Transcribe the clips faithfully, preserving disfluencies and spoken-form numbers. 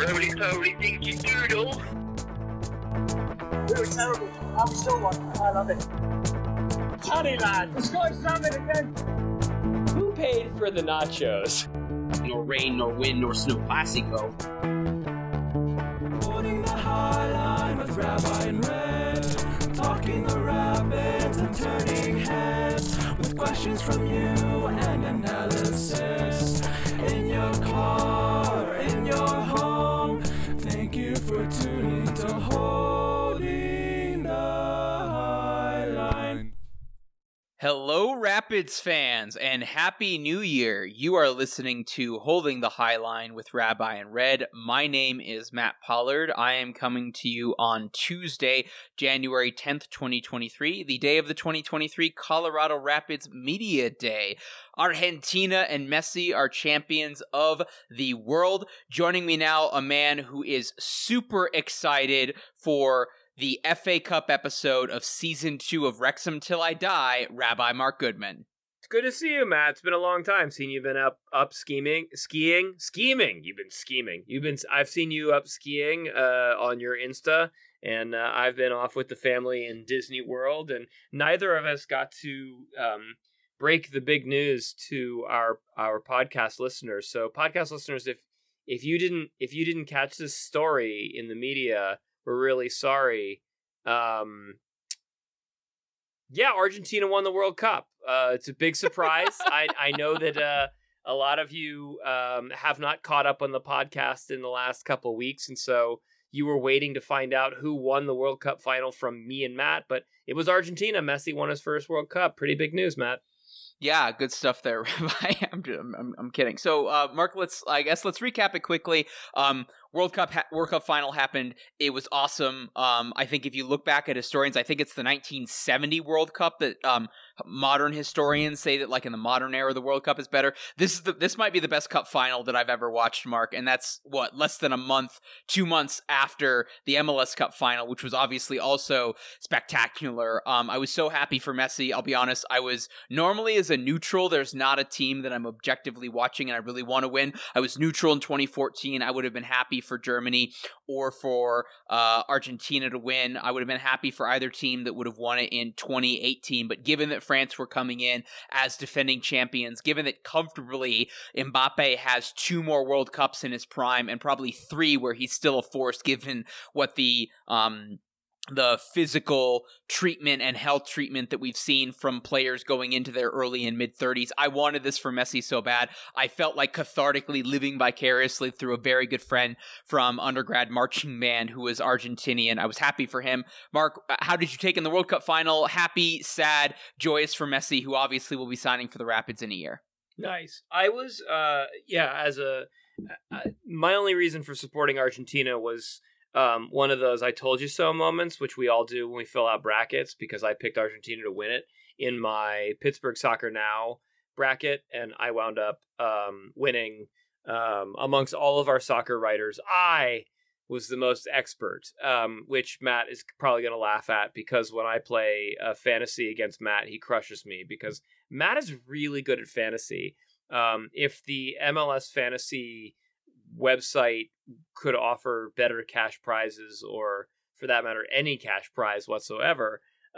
Holy, holy dinky doodle. We were terrible. I'm still one. I love it. Tony lad, the Scottish salmon again. Who paid for the nachos? Nor rain, nor wind, nor snow classico. Holding the high line with Rabbi and Red, talking the rapids and turning heads with questions from you and analysis. In your car, or in your home, thank you for tuning to Holding the High Line. Hello, Rapids fans, and Happy New Year. You are listening to Holding the High Line with Rabbi and Red. My name is Matt Pollard. I am coming to you on Tuesday, January tenth, twenty twenty-three, the day of the twenty twenty-three Colorado Rapids Media Day. Argentina and Messi are champions of the world. Joining me now, a man who is super excited for the F A Cup episode of Season two of Wrexham Till I Die, Rabbi Mark Goodman. It's good to see you, Matt. It's been a long time. Seen you've been up up scheming, skiing, scheming. You've been scheming. You've been. I've seen you up skiing uh, on your Insta, and uh, I've been off with the family in Disney World, and neither of us got to um, break the big news to our our podcast listeners. So, podcast listeners, if if you didn't if you didn't catch this story in the media, we're really sorry. Um, yeah, Argentina won the World Cup. Uh, it's a big surprise. I, I know that uh, a lot of you um, have not caught up on the podcast in the last couple of weeks, and so you were waiting to find out who won the World Cup final from me and Matt, but it was Argentina. Messi won his first World Cup. Pretty big news, Matt. Yeah, good stuff there, Rabbi. I'm, I'm, I'm kidding. So, uh, Mark, let's, I guess, let's recap it quickly. Um, World Cup, ha- World Cup final happened. It was awesome. Um, I think if you look back at historians, I think it's the nineteen seventy World Cup that, um, modern historians say that, like, in the modern era, the World Cup is better. This is the, this might be the best cup final that I've ever watched, Mark. And that's what, less than a month, two months after the M L S Cup final, which was obviously also spectacular. Um, I was so happy for Messi. I'll be honest. I was normally as a neutral, there's not a team that I'm objectively watching and I really want to win. I was neutral in twenty fourteen. I would have been happy for Germany or for uh, Argentina to win. I would have been happy for either team that would have won it in twenty eighteen. But given that France were coming in as defending champions, given that comfortably Mbappe has two more World Cups in his prime and probably three where he's still a force given what the um the physical treatment and health treatment that we've seen from players going into their early and mid-thirties. I wanted this for Messi so bad. I felt like cathartically living vicariously through a very good friend from undergrad marching band who was Argentinian. I was happy for him. Mark, how did you take in the World Cup final? Happy, sad, joyous for Messi, who obviously will be signing for the Rapids in a year. Nice. I was, uh, yeah, as a, uh, my only reason for supporting Argentina was Um, one of those I told you so moments, which we all do when we fill out brackets, because I picked Argentina to win it in my Pittsburgh Soccer Now bracket, and I wound up um, winning um, amongst all of our soccer writers. I was the most expert, um, which Matt is probably going to laugh at, because when I play uh, fantasy against Matt, he crushes me, because Matt is really good at fantasy. Um, if the M L S fantasy website could offer better cash prizes, or for that matter any cash prize whatsoever,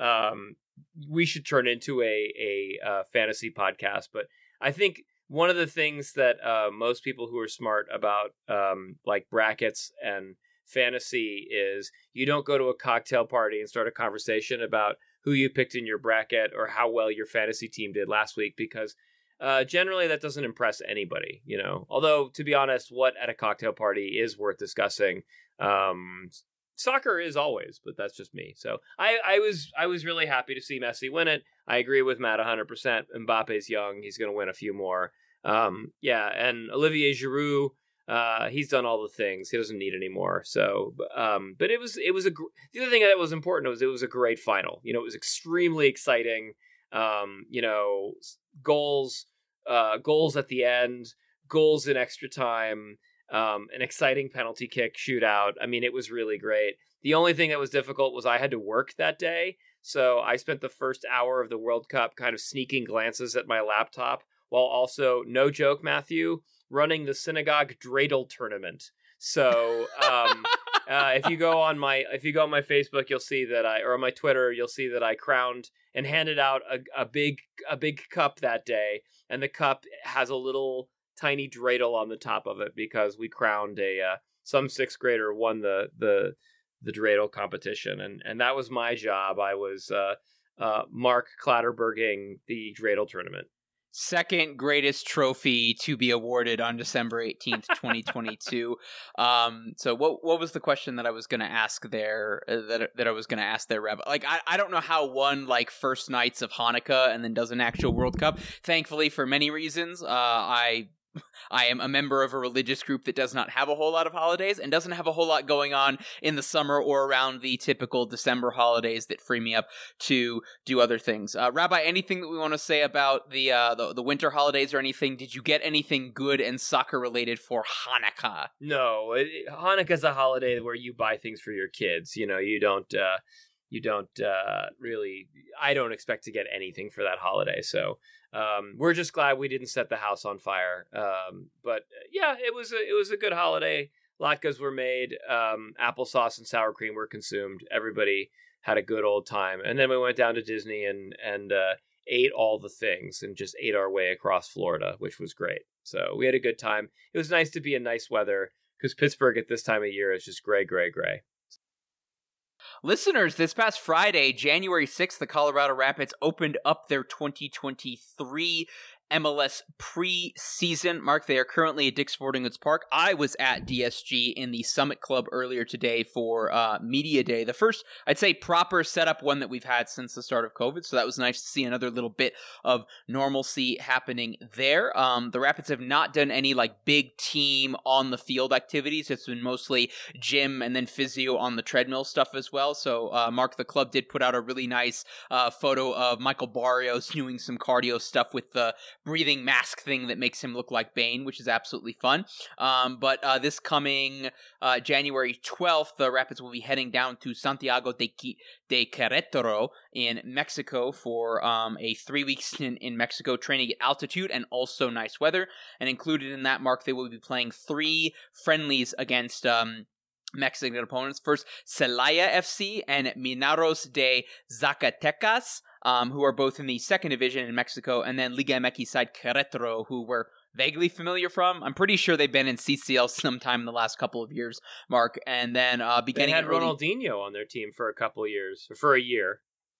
um we should turn into a a uh, fantasy podcast. But I think one of the things that uh most people who are smart about um like brackets and fantasy is you don't go to a cocktail party and start a conversation about who you picked in your bracket or how well your fantasy team did last week, because Uh, generally, that doesn't impress anybody, you know. Although, to be honest, what at a cocktail party is worth discussing? Um, soccer is always, but that's just me. So I, I was I was really happy to see Messi win it. I agree with Matt one hundred percent. Mbappe's young. He's going to win a few more. Um, yeah, and Olivier Giroud, uh, he's done all the things. He doesn't need any more. So, um, but it was it was a gr- the other thing that was important was it was a great final. You know, it was extremely exciting. Um, you know, goals, uh, goals at the end, goals in extra time, um, an exciting penalty kick shootout. I mean, it was really great. The only thing that was difficult was I had to work that day. So I spent the first hour of the World Cup kind of sneaking glances at my laptop while also, no joke, Matthew, running the synagogue dreidel tournament. So um, uh, if you go on my if you go on my Facebook, you'll see that I or on my Twitter, you'll see that I crowned and handed out a, a big a big cup that day, and the cup has a little tiny dreidel on the top of it because we crowned a uh, some sixth grader won the the the dreidel competition, and and that was my job. I was uh, uh, Mark Clatterberging the dreidel tournament. Second greatest trophy to be awarded on December eighteenth, twenty twenty-two. um, so what what was the question that I was going to ask there, uh, that, that I was going to ask there, Rabbi? Like, I, I don't know how one, like, first nights of Hanukkah and then does an actual World Cup. Thankfully, for many reasons, uh, I... I am a member of a religious group that does not have a whole lot of holidays and doesn't have a whole lot going on in the summer or around the typical December holidays that free me up to do other things. Uh, Rabbi, anything that we want to say about the, uh, the the winter holidays or anything? Did you get anything good and soccer related for Hanukkah? No, it, Hanukkah's a holiday where you buy things for your kids. You know, you don't uh, you don't uh, really. I don't expect to get anything for that holiday, so. Um, we're just glad we didn't set the house on fire. Um, but uh, yeah, it was a, it was a good holiday. Latkes were made. Um, applesauce and sour cream were consumed. Everybody had a good old time. And then we went down to Disney and, and, uh, ate all the things and just ate our way across Florida, which was great. So we had a good time. It was nice to be in nice weather because Pittsburgh at this time of year is just gray, gray, gray. Listeners, this past Friday, January sixth, the Colorado Rapids opened up their twenty twenty-three M L S preseason. Mark, they are currently at Dick's Sporting Goods Park. I was at D S G in the Summit Club earlier today for uh, Media Day. The first, I'd say, proper setup one that we've had since the start of COVID. So that was nice to see another little bit of normalcy happening there. Um, the Rapids have not done any like big team on the field activities. It's been mostly gym and then physio on the treadmill stuff as well. So uh, Mark, the club did put out a really nice uh, photo of Michael Barrios doing some cardio stuff with the breathing mask thing that makes him look like Bane, which is absolutely fun. Um, but uh, this coming uh, January twelfth, the Rapids will be heading down to Santiago de, Qui- de Querétaro in Mexico for um, a three-week stint in Mexico, training at altitude and also nice weather. And included in that, Mark, they will be playing three friendlies against Um, Mexican opponents. First, Celaya F C and Minaros de Zacatecas, um, who are both in the second division in Mexico, and then Liga M X side Querétaro, who we're vaguely familiar from. I'm pretty sure they've been in C C L sometime in the last couple of years, Mark. And then uh, beginning... They had early... Ronaldinho on their team for a couple of years, or for a year.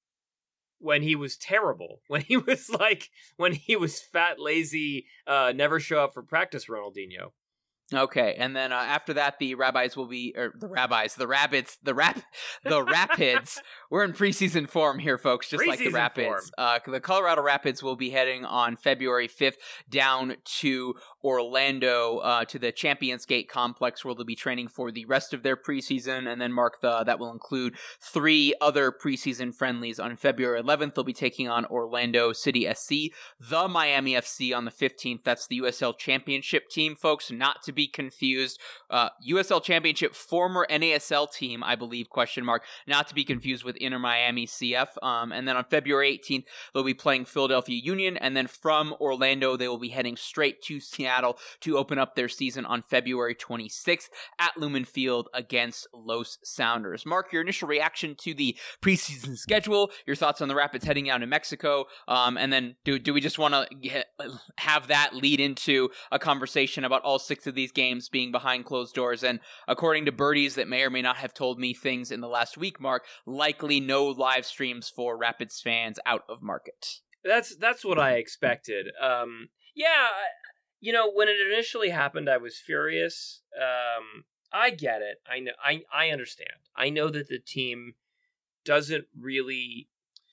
When he was terrible. When he was like, when he was fat, lazy, uh, never show up for practice Ronaldinho. Okay, and then uh, after that, the rabbis will be, or the rabbis, the rabbits, the rap, the Rapids. We're in preseason form here, folks, just like the Preseason Rapids. Uh, the Colorado Rapids will be heading on February fifth down to Orlando uh, to the Champions Gate complex, where they'll be training for the rest of their preseason. And then, Mark, the, that will include three other preseason friendlies. On February eleventh, they'll be taking on Orlando City S C, the Miami F C on the fifteenth. That's the U S L Championship team, folks, not to be confused. Uh, U S L Championship, former N A S L team, I believe, question mark, not to be confused with Inter Miami C F. Um, and then on February eighteenth, they'll be playing Philadelphia Union. And then from Orlando, they will be heading straight to Seattle to open up their season on February twenty-sixth at Lumen Field against Los Sounders. Mark, your initial reaction to the preseason schedule, your thoughts on the Rapids heading out to Mexico, um, and then do, do we just want to have that lead into a conversation about all six of these games being behind closed doors? And according to birdies that may or may not have told me things in the last week, Mark, likely no live streams for Rapids fans out of market. That's that's what I expected. Um, yeah, you know, when it initially happened, I was furious. Um, I get it. I know. I I understand. I know that the team doesn't really.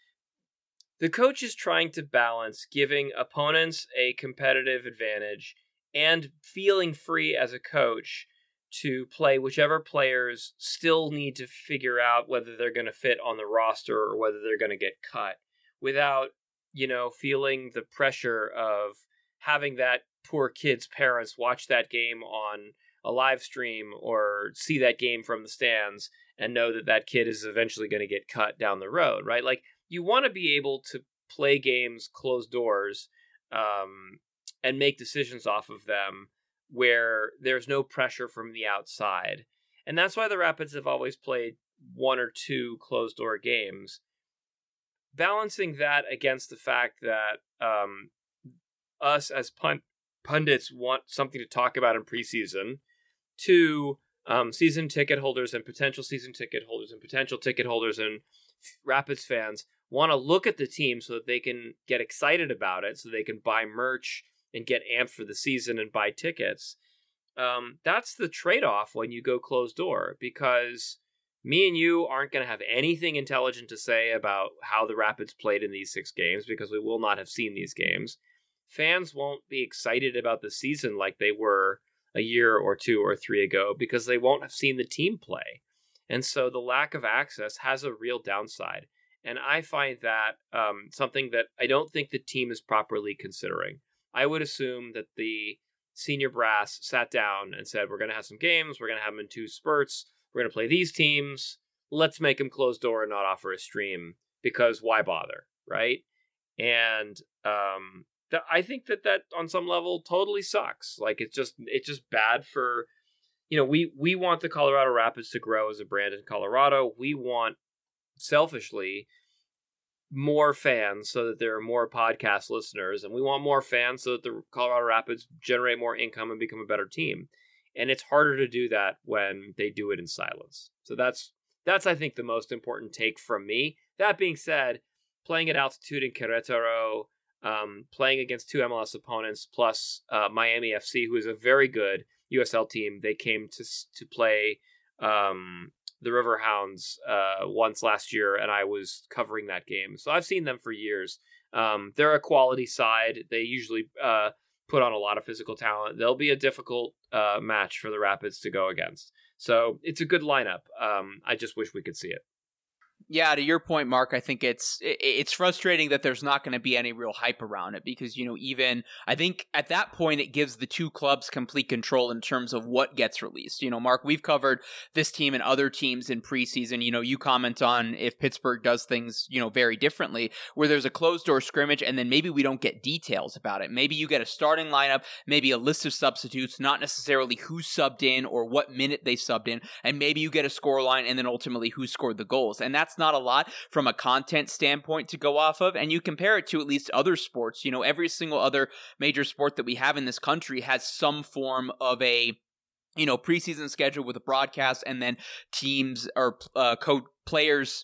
The coach is trying to balance giving opponents a competitive advantage and feeling free as a coach to play whichever players still need to figure out whether they're going to fit on the roster or whether they're going to get cut, without, you know, feeling the pressure of having that poor kid's parents watch that game on a live stream or see that game from the stands and know that that kid is eventually going to get cut down the road, right? Like, you want to be able to play games closed doors, um, and make decisions off of them where there's no pressure from the outside. And that's why the Rapids have always played one or two closed-door games. Balancing that against the fact that um, us as pun- pundits want something to talk about in preseason, to um, season ticket holders and potential season ticket holders and potential ticket holders and Rapids fans want to look at the team so that they can get excited about it, so they can buy merch and get amped for the season and buy tickets. Um, that's the trade-off when you go closed door, because me and you aren't going to have anything intelligent to say about how the Rapids played in these six games because we will not have seen these games. Fans won't be excited about the season like they were a year or two or three ago because they won't have seen the team play. And so the lack of access has a real downside. And I find that um, something that I don't think the team is properly considering. I would assume that the senior brass sat down and said, we're going to have some games, we're going to have them in two spurts, we're going to play these teams, let's make them closed door and not offer a stream, because why bother, right? And um, th- I think that that on some level totally sucks. Like, it's just it's just bad for, you know, we, we want the Colorado Rapids to grow as a brand in Colorado. We want, selfishly, more fans so that there are more podcast listeners, and we want more fans so that the Colorado Rapids generate more income and become a better team. And it's harder to do that when they do it in silence. So that's, that's I think, the most important take from me. That being said, playing at altitude in Querétaro, um, playing against two M L S opponents, plus uh, Miami F C, who is a very good U S L team. They came to to play um, the Riverhounds uh, once last year, and I was covering that game. So I've seen them for years. Um, they're a quality side. They usually uh, put on a lot of physical talent. They'll be a difficult uh, match for the Rapids to go against. So it's a good lineup. Um, I just wish we could see it. Yeah, to your point, Mark, I think it's it's frustrating that there's not going to be any real hype around it because, you know, even I think at that point it gives the two clubs complete control in terms of what gets released. You know, Mark, we've covered this team and other teams in preseason. You know, you comment on if Pittsburgh does things, you know, very differently, where there's a closed door scrimmage and then maybe we don't get details about it. Maybe you get a starting lineup, maybe a list of substitutes, not necessarily who subbed in or what minute they subbed in, and maybe you get a score line and then ultimately who scored the goals. And that's not a lot from a content standpoint to go off of, and you compare it to at least other sports. You know, every single other major sport that we have in this country has some form of a, you know, preseason schedule with a broadcast, and then teams or uh, co players,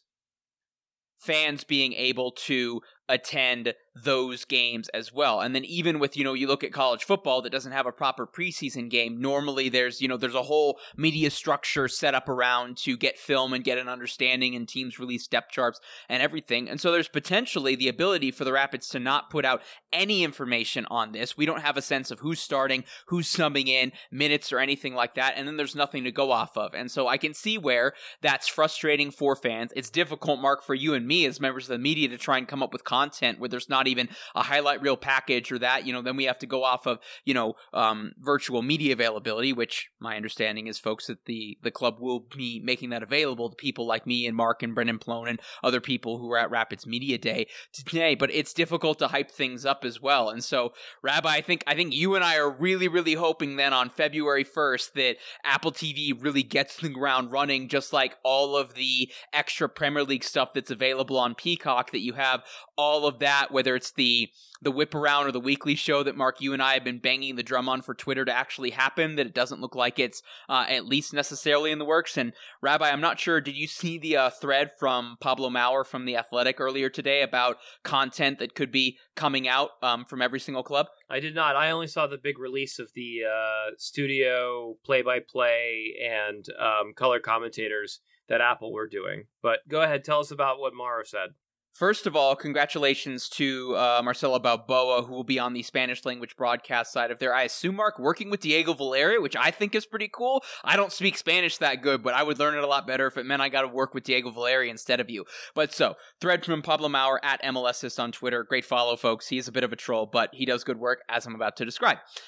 fans being able to attend those games as well. And then even with, you know, you look at college football that doesn't have a proper preseason game, normally there's, you know, there's a whole media structure set up around to get film and get an understanding, and teams release depth charts and everything. And so there's potentially the ability for the Rapids to not put out any information on this. We don't have a sense of who's starting, who's subbing in, minutes or anything like that. And then there's nothing to go off of. And so I can see where that's frustrating for fans. It's difficult, Mark, for you and me as members of the media to try and come up with content where there's not even a highlight reel package or that, you know, then we have to go off of, you know, um, virtual media availability, which my understanding is folks at the, the club will be making that available to people like me and Mark and Brendan Plone and other people who were at Rapids Media Day today, but it's difficult to hype things up as well. And so, Rabbi, I think, I think you and I are really, really hoping then on February first that Apple T V really gets the ground running, just like all of the extra Premier League stuff that's available on Peacock, that you have all of that, whether it's the the whip around or the weekly show that Mark, you and I have been banging the drum on for Twitter to actually happen, that it doesn't look like it's uh, at least necessarily in the works. And Rabbi, I'm not sure, did you see the uh, thread from Pablo Maurer from The Athletic earlier today about content that could be coming out um, from every single club? I did not. I only saw the big release of the uh, studio play-by-play and um, color commentators that Apple were doing. But go ahead, tell us about what Maurer said. First of all, congratulations to uh, Marcelo Balboa, who will be on the Spanish language broadcast side of there. I assume, Mark, working with Diego Valeri, which I think is pretty cool. I don't speak Spanish that good, but I would learn it a lot better if it meant I got to work with Diego Valeri instead of you. But so, thread from Pablo Maurer at M L S Assist on Twitter. Great follow, folks. He's a bit of a troll, but he does good work, as I'm about to describe.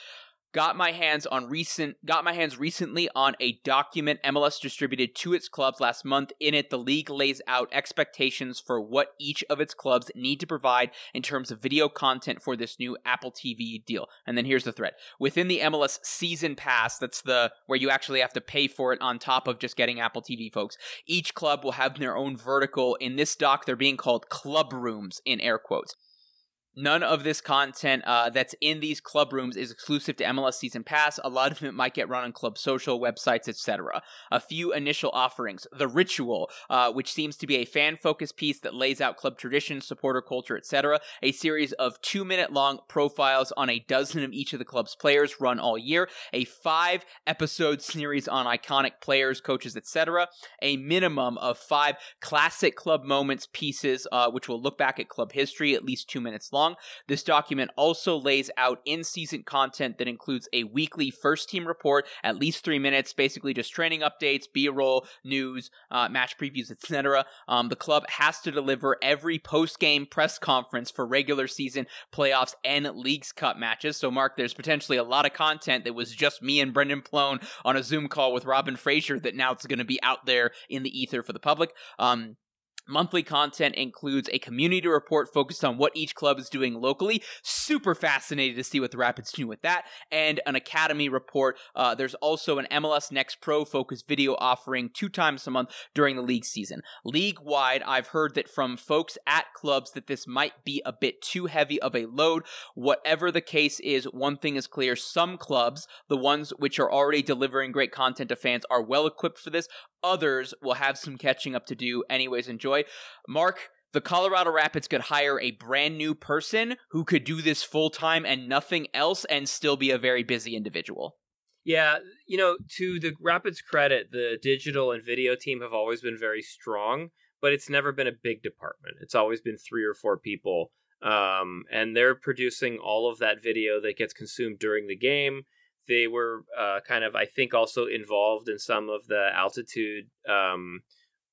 got my hands on recent got my hands recently on a document M L S distributed to its clubs last month. In it, the league lays out expectations for what each of its clubs need to provide in terms of video content for this new Apple T V deal. And then here's the thread. Within the M L S season pass, that's the where you actually have to pay for it on top of just getting Apple T V, folks. Each club will have their own vertical. In this doc, they're being called club rooms in air quotes. None of this content uh, that's in these club rooms is exclusive to M L S Season Pass. A lot of it might get run on club social, websites, et cetera. A few initial offerings. The Ritual, uh, which seems to be a fan-focused piece that lays out club traditions, supporter culture, et cetera. A series of two-minute-long profiles on a dozen of each of the club's players run all year. A five-episode series on iconic players, coaches, et cetera. A minimum of five classic club moments pieces, uh, which will look back at club history, at least two minutes long. This document also lays out in-season content that includes a weekly first-team report, at least three minutes, basically just training updates, B-roll, news, uh, match previews, et cetera. Um, the club has to deliver every post-game press conference for regular season, playoffs, and Leagues Cup matches. So, Mark, there's potentially a lot of content that was just me and Brendan Plone on a Zoom call with Robin Fraser that now it's going to be out there in the ether for the public. Um, Monthly content includes a community report focused on what each club is doing locally. Super fascinated to see what the Rapids do with that. And an academy report. Uh, there's also an M L S Next Pro focused video offering two times a month during the league season. League-wide, I've heard that from folks at clubs that this might be a bit too heavy of a load. Whatever the case is, one thing is clear. Some clubs, the ones which are already delivering great content to fans, are well equipped for this. Others will have some catching up to do. Anyways, enjoy. Mark, the Colorado Rapids could hire a brand new person who could do this full time and nothing else and still be a very busy individual. Yeah, you know, to the Rapids' credit, the digital and video team have always been very strong, but it's never been a big department. It's always been three or four people, um, and they're producing all of that video that gets consumed during the game. They were uh, kind of, I think, also involved in some of the altitude um,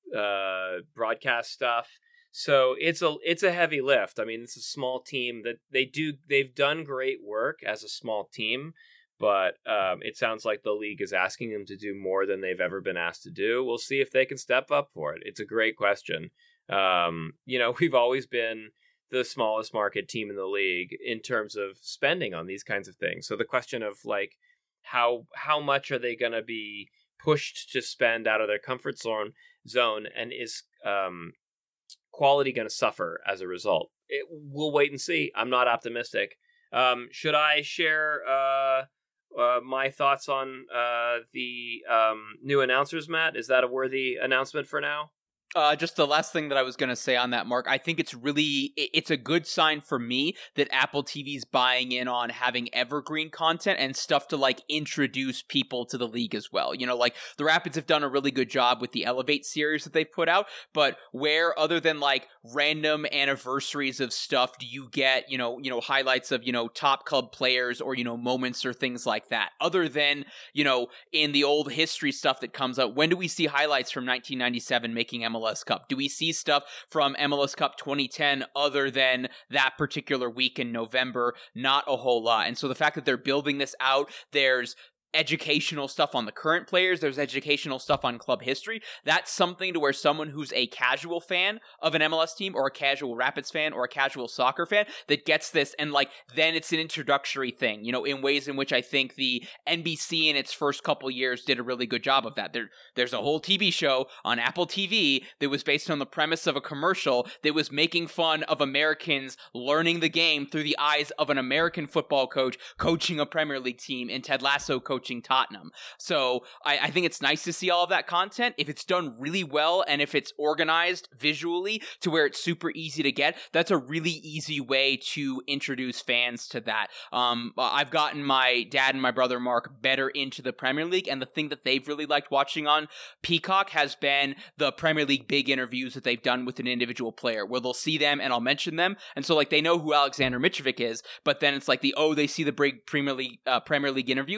uh, broadcast stuff. So it's a it's a heavy lift. I mean, it's a small team that they do. They've done great work as a small team, but um, it sounds like the league is asking them to do more than they've ever been asked to do. We'll see if they can step up for it. It's a great question. Um, you know, we've always been the smallest market team in the league in terms of spending on these kinds of things. So the question of like, how how much are they going to be pushed to spend out of their comfort zone zone, and is um, quality going to suffer as a result? It, we'll wait and see. I'm not optimistic. Um, should I share uh, uh, my thoughts on uh, the um, new announcers, Matt? Is that a worthy announcement for now? Uh, just the last thing that I was going to say on that, Mark, I think it's really, it's a good sign for me that Apple T V's buying in on having evergreen content and stuff to like introduce people to the league as well. You know, like the Rapids have done a really good job with the Elevate series that they've put out, but where other than like random anniversaries of stuff do you get, you know, you know, highlights of, you know, top club players or, you know, moments or things like that, other than, you know, in the old history stuff that comes out? When do we see highlights from nineteen ninety-seven making M L S Cup? Do we see stuff from M L S Cup twenty ten other than that particular week in November? Not a whole lot. And so the fact that they're building this out, there's educational stuff on the current players, there's educational stuff on club history. That's something to where someone who's a casual fan of an M L S team or a casual Rapids fan or a casual soccer fan that gets this, and like then it's an introductory thing, you know, in ways in which I think the N B C in its first couple years did a really good job of that. There, there's a whole T V show on Apple T V that was based on the premise of a commercial that was making fun of Americans learning the game through the eyes of an American football coach coaching a Premier League team, and Ted Lasso coaching Tottenham. So I, I think it's nice to see all of that content. If it's done really well and if it's organized visually to where it's super easy to get, that's a really easy way to introduce fans to that. Um, I've gotten my dad and my brother Mark better into the Premier League, and the thing that they've really liked watching on Peacock has been the Premier League big interviews that they've done with an individual player, where they'll see them and I'll mention them, and so like they know who Alexander Mitrovic is, but then it's like the oh they see the big Premier League uh, Premier League interview, then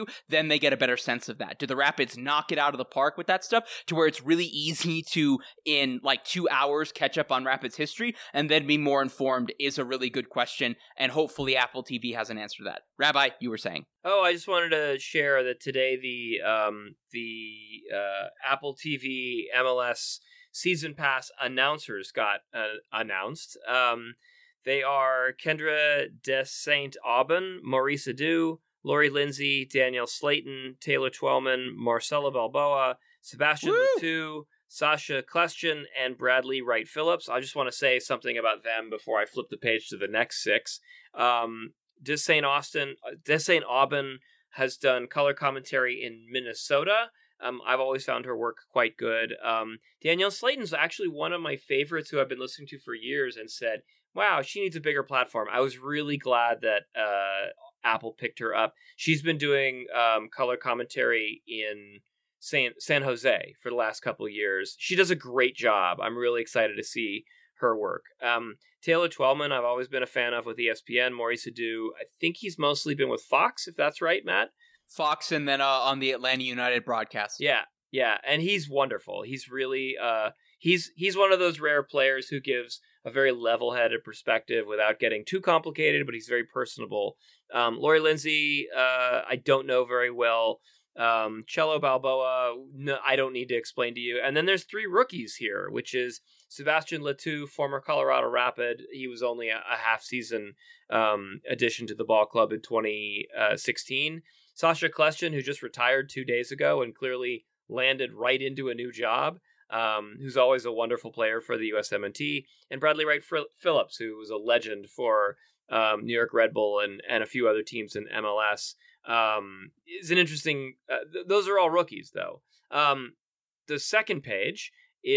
they get a better sense of that? Do the Rapids knock it out of the park with that stuff to where it's really easy to, in like two hours, catch up on Rapids history and then be more informed is a really good question. And hopefully Apple T V has an answer to that. Rabbi, you were saying. Oh, I just wanted to share that today the um, the uh, Apple T V M L S Season Pass announcers got uh, announced. Um, they are Kendra de Saint Aubin, Maurice Adu, Lori Lindsay, Danielle Slayton, Taylor Twellman, Marcela Balboa, Sebastian Letou, Sasha Klestion, and Bradley Wright Phillips. I just want to say something about them before I flip the page to the next six. Um, De Saint Austin, De Saint Aubin has done color commentary in Minnesota. Um, I've always found her work quite good. Um, Danielle Slayton's actually one of my favorites who I've been listening to for years and said, wow, she needs a bigger platform. I was really glad that uh, Apple picked her up. She's been doing um, color commentary in San, San Jose for the last couple of years. She does a great job. I'm really excited to see her work. Um, Taylor Twellman, I've always been a fan of with E S P N. Maurice Adu, I think he's mostly been with Fox, if that's right, Matt. Fox, and then uh, on the Atlanta United broadcast. Yeah, yeah, and he's wonderful. He's really, uh, he's he's one of those rare players who gives a very level-headed perspective without getting too complicated, but he's very personable. Um, Lori Lindsay, uh, I don't know very well. Um, Cello Balboa, no, I don't need to explain to you. And then there's three rookies here, which is Sebastian Letou, former Colorado Rapid. He was only a, a half-season um, addition to the ball club in twenty sixteen. Sasha Klestion, who just retired two days ago and clearly landed right into a new job, um, who's always a wonderful player for the U S M N T. And Bradley Wright Phillips, who was a legend for um, New York Red Bull and, and a few other teams in M L S. Um, is an interesting, uh, th- those are all rookies though. Um, the second page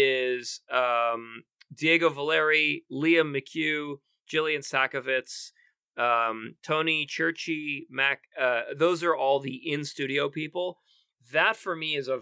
is um, Diego Valeri, Liam McHugh, Jillian Sakovitz, um, Tony Churchy, Mac. Uh, those are all the in-studio people. That for me is a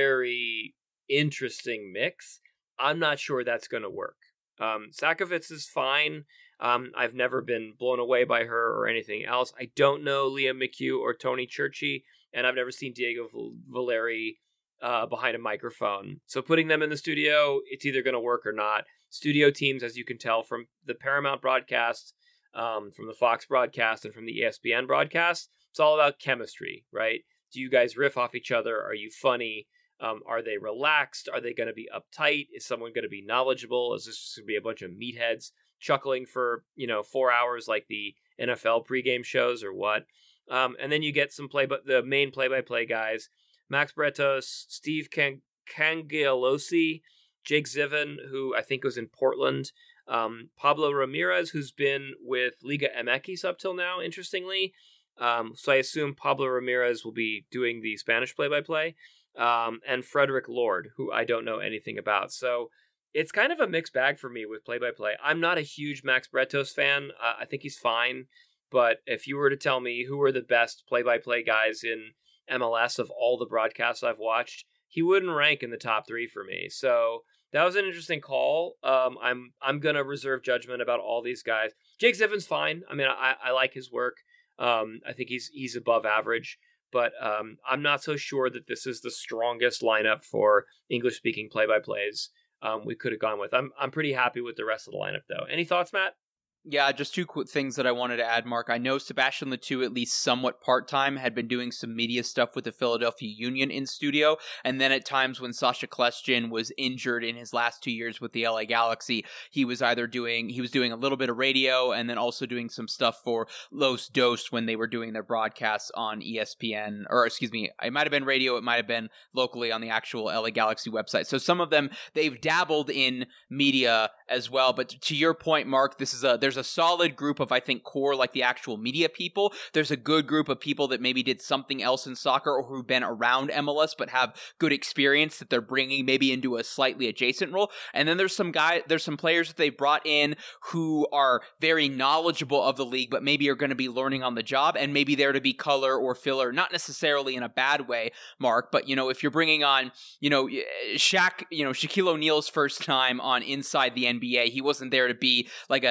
very interesting mix. I'm not sure that's going to work. Um, Sakovitz is fine. Um, I've never been blown away by her or anything else. I don't know Liam McHugh or Tony Churchy, and I've never seen Diego Valeri uh, behind a microphone. So putting them in the studio, it's either going to work or not. Studio teams, as you can tell from the Paramount broadcast, um, from the Fox broadcast, and from the E S P N broadcast, it's all about chemistry, right? Do you guys riff off each other? Are you funny? Um, are they relaxed? Are they going to be uptight? Is someone going to be knowledgeable? Is this just going to be a bunch of meatheads chuckling for, you know, four hours like the N F L pregame shows or what? Um, and then you get some play, but the main play-by-play guys, Max Bretos, Steve Can- Cangialosi, Jake Ziven, who I think was in Portland, um, Pablo Ramirez, who's been with Liga M X up till now, interestingly. Um, so I assume Pablo Ramirez will be doing the Spanish play-by-play, um, and Frederick Lord, who I don't know anything about. So it's kind of a mixed bag for me with play-by-play. I'm not a huge Max Bretos fan. Uh, I think he's fine. But if you were to tell me who are the best play-by-play guys in M L S of all the broadcasts I've watched, he wouldn't rank in the top three for me. So that was an interesting call. Um, I'm I'm going to reserve judgment about all these guys. Jake Ziven's fine. I mean, I, I like his work. Um, I think he's he's above average. But um, I'm not so sure that this is the strongest lineup for English-speaking play-by-plays Um, we could have gone with. I'm I'm pretty happy with the rest of the lineup, though. Any thoughts, Matt? Yeah, just two quick things that I wanted to add, Mark. I know Sebastian Letou, at least somewhat part-time, had been doing some media stuff with the Philadelphia Union in studio, and then at times when Sasha Klestion was injured in his last two years with the L A Galaxy, he was either doing, he was doing a little bit of radio and then also doing some stuff for Los Dos when they were doing their broadcasts on E S P N, or excuse me, it might have been radio, it might have been locally on the actual L A Galaxy website. So some of them, they've dabbled in media as well, but to your point, Mark, this is a, there's a solid group of, I think, core, like the actual media people. There's a good group of people that maybe did something else in soccer or who've been around M L S but have good experience that they're bringing maybe into a slightly adjacent role. And then there's some guy, there's some players that they've brought in who are very knowledgeable of the league, but maybe are going to be learning on the job and maybe there to be color or filler, not necessarily in a bad way, Mark, but, you know, if you're bringing on, you know, Shaq, you know, Shaquille O'Neal's first time on Inside the N B A, he wasn't there to be like a, you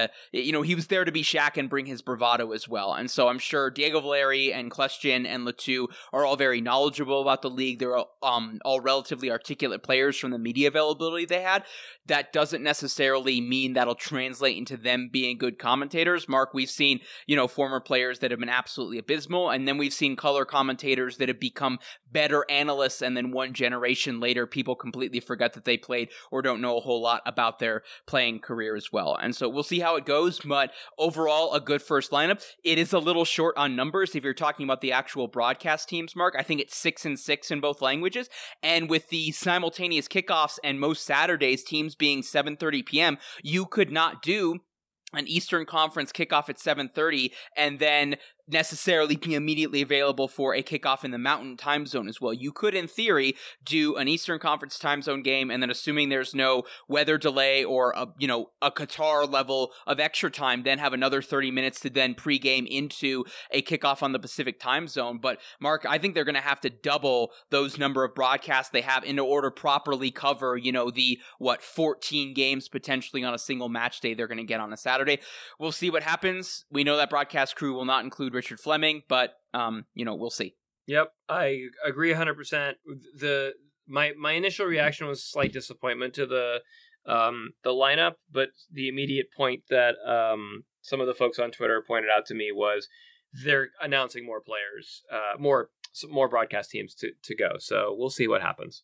you know, he was there to be Shaq and bring his bravado as well. And so I'm sure Diego Valeri and Kljestan and Latu are all very knowledgeable about the league. They're all, um, all relatively articulate players from the media availability they had. That doesn't necessarily mean that'll translate into them being good commentators. Mark, we've seen, you know, former players that have been absolutely abysmal, and then we've seen color commentators that have become better analysts, and then one generation later, people completely forget that they played or don't know a whole lot about their playing career as well. And so we'll see how it goes, but overall, a good first lineup. It is a little short on numbers if you're talking about the actual broadcast teams, Mark. I think it's six and six in both languages, and with the simultaneous kickoffs and most Saturdays teams being seven thirty p.m., you could not do an Eastern Conference kickoff at seven thirty and then necessarily be immediately available for a kickoff in the Mountain time zone as well. You could, in theory, do an Eastern Conference time zone game, and then assuming there's no weather delay or a, you know, a Qatar level of extra time, then have another thirty minutes to then pregame into a kickoff on the Pacific time zone. But Mark, I think they're going to have to double those number of broadcasts they have in order to properly cover, you know, the, what, fourteen games potentially on a single match day they're going to get on a Saturday. We'll see what happens. We know that broadcast crew will not include Richard Fleming, but, um, you know, we'll see. Yep, I agree one hundred percent. The my my initial reaction was slight disappointment to the um, the lineup, but the immediate point that um, some of the folks on Twitter pointed out to me was they're announcing more players, uh, more more broadcast teams to, to go. So we'll see what happens.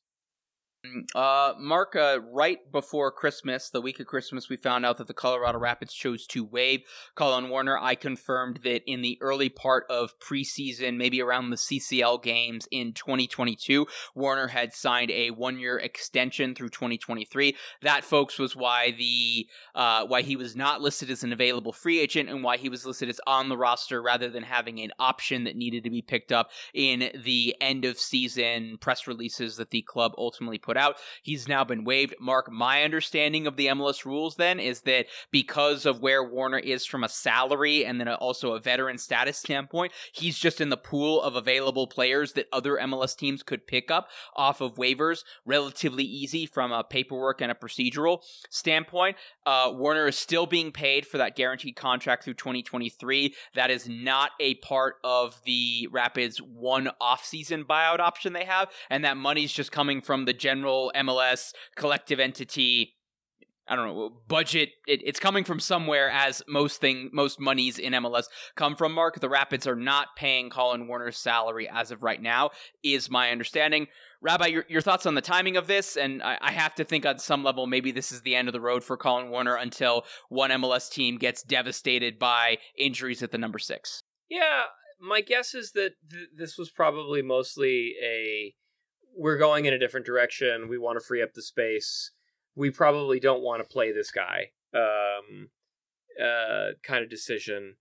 Uh, Mark, uh, right before Christmas, the week of Christmas, we found out that the Colorado Rapids chose to waive Colin Warner. I confirmed that in the early part of preseason, maybe around the C C L games in twenty twenty-two, Warner had signed a one-year extension through twenty twenty-three. That, folks, was why the uh, why he was not listed as an available free agent and why he was listed as on the roster rather than having an option that needed to be picked up in the end-of-season press releases that the club ultimately put out. He's now been waived. Mark, my understanding of the M L S rules then is that because of where Warner is from a salary and then also a veteran status standpoint, he's just in the pool of available players that other M L S teams could pick up off of waivers. Relatively easy from a paperwork and a procedural standpoint. Uh, Warner is still being paid for that guaranteed contract through twenty twenty-three. That is not a part of the Rapids one off-season buyout option they have, and that money's just coming from the general M L S collective entity, I don't know, budget. It, it's coming from somewhere, as most thing, most monies in M L S come from, Mark. The Rapids are not paying Colin Warner's salary as of right now, is my understanding. Rabbi, your, your thoughts on the timing of this? And I, I have to think on some level, maybe this is the end of the road for Colin Warner until one M L S team gets devastated by injuries at the number six. Yeah, my guess is that th- this was probably mostly a, we're going in a different direction. We want to free up the space. We probably don't want to play this guy um, uh, kind of decision.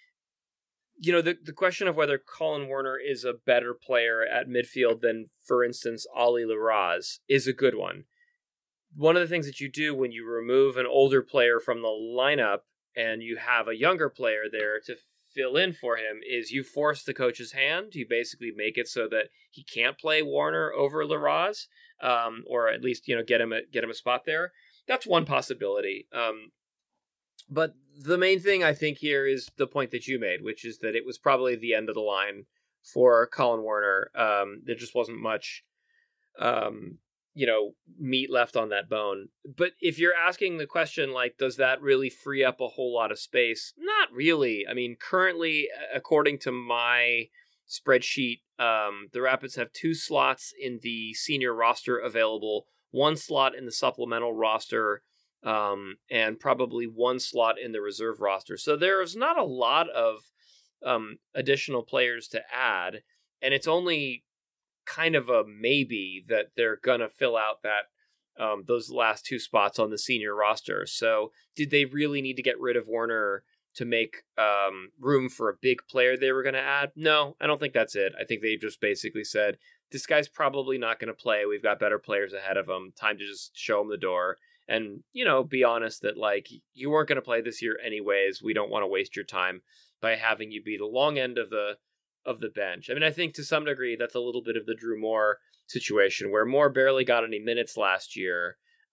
You know, the, the question of whether Colin Warner is a better player at midfield than, for instance, Ali Larraz is a good one. One of the things that you do when you remove an older player from the lineup and you have a younger player there to fill in for him is you force the coach's hand. You basically make it so that he can't play Warner over Larraz, um, or at least, you know, get him a, get him a spot there. That's one possibility. Um, but the main thing I think here is the point that you made, which is that it was probably the end of the line for Colin Warner. Um, there just wasn't much, um, you know, meat left on that bone. But if you're asking the question, like, does that really free up a whole lot of space? Not really. I mean, currently, according to my spreadsheet, um, the Rapids have two slots in the senior roster available, one slot in the supplemental roster, um, and probably one slot in the reserve roster. So there's not a lot of um, additional players to add, and it's only kind of a maybe that they're gonna fill out that um, those last two spots on the senior roster. So did they really need to get rid of Warner to make um, room for a big player they were going to add? No, I don't think that's it. I think they just basically said, this guy's probably not going to play. We've got better players ahead of him. Time to just show him the door. And, you know, be honest that, like, you weren't going to play this year anyways. We don't want to waste your time by having you be the long end of the of the bench. I mean, I think to some degree that's a little bit of the Drew Moore situation, where Moore barely got any minutes last year.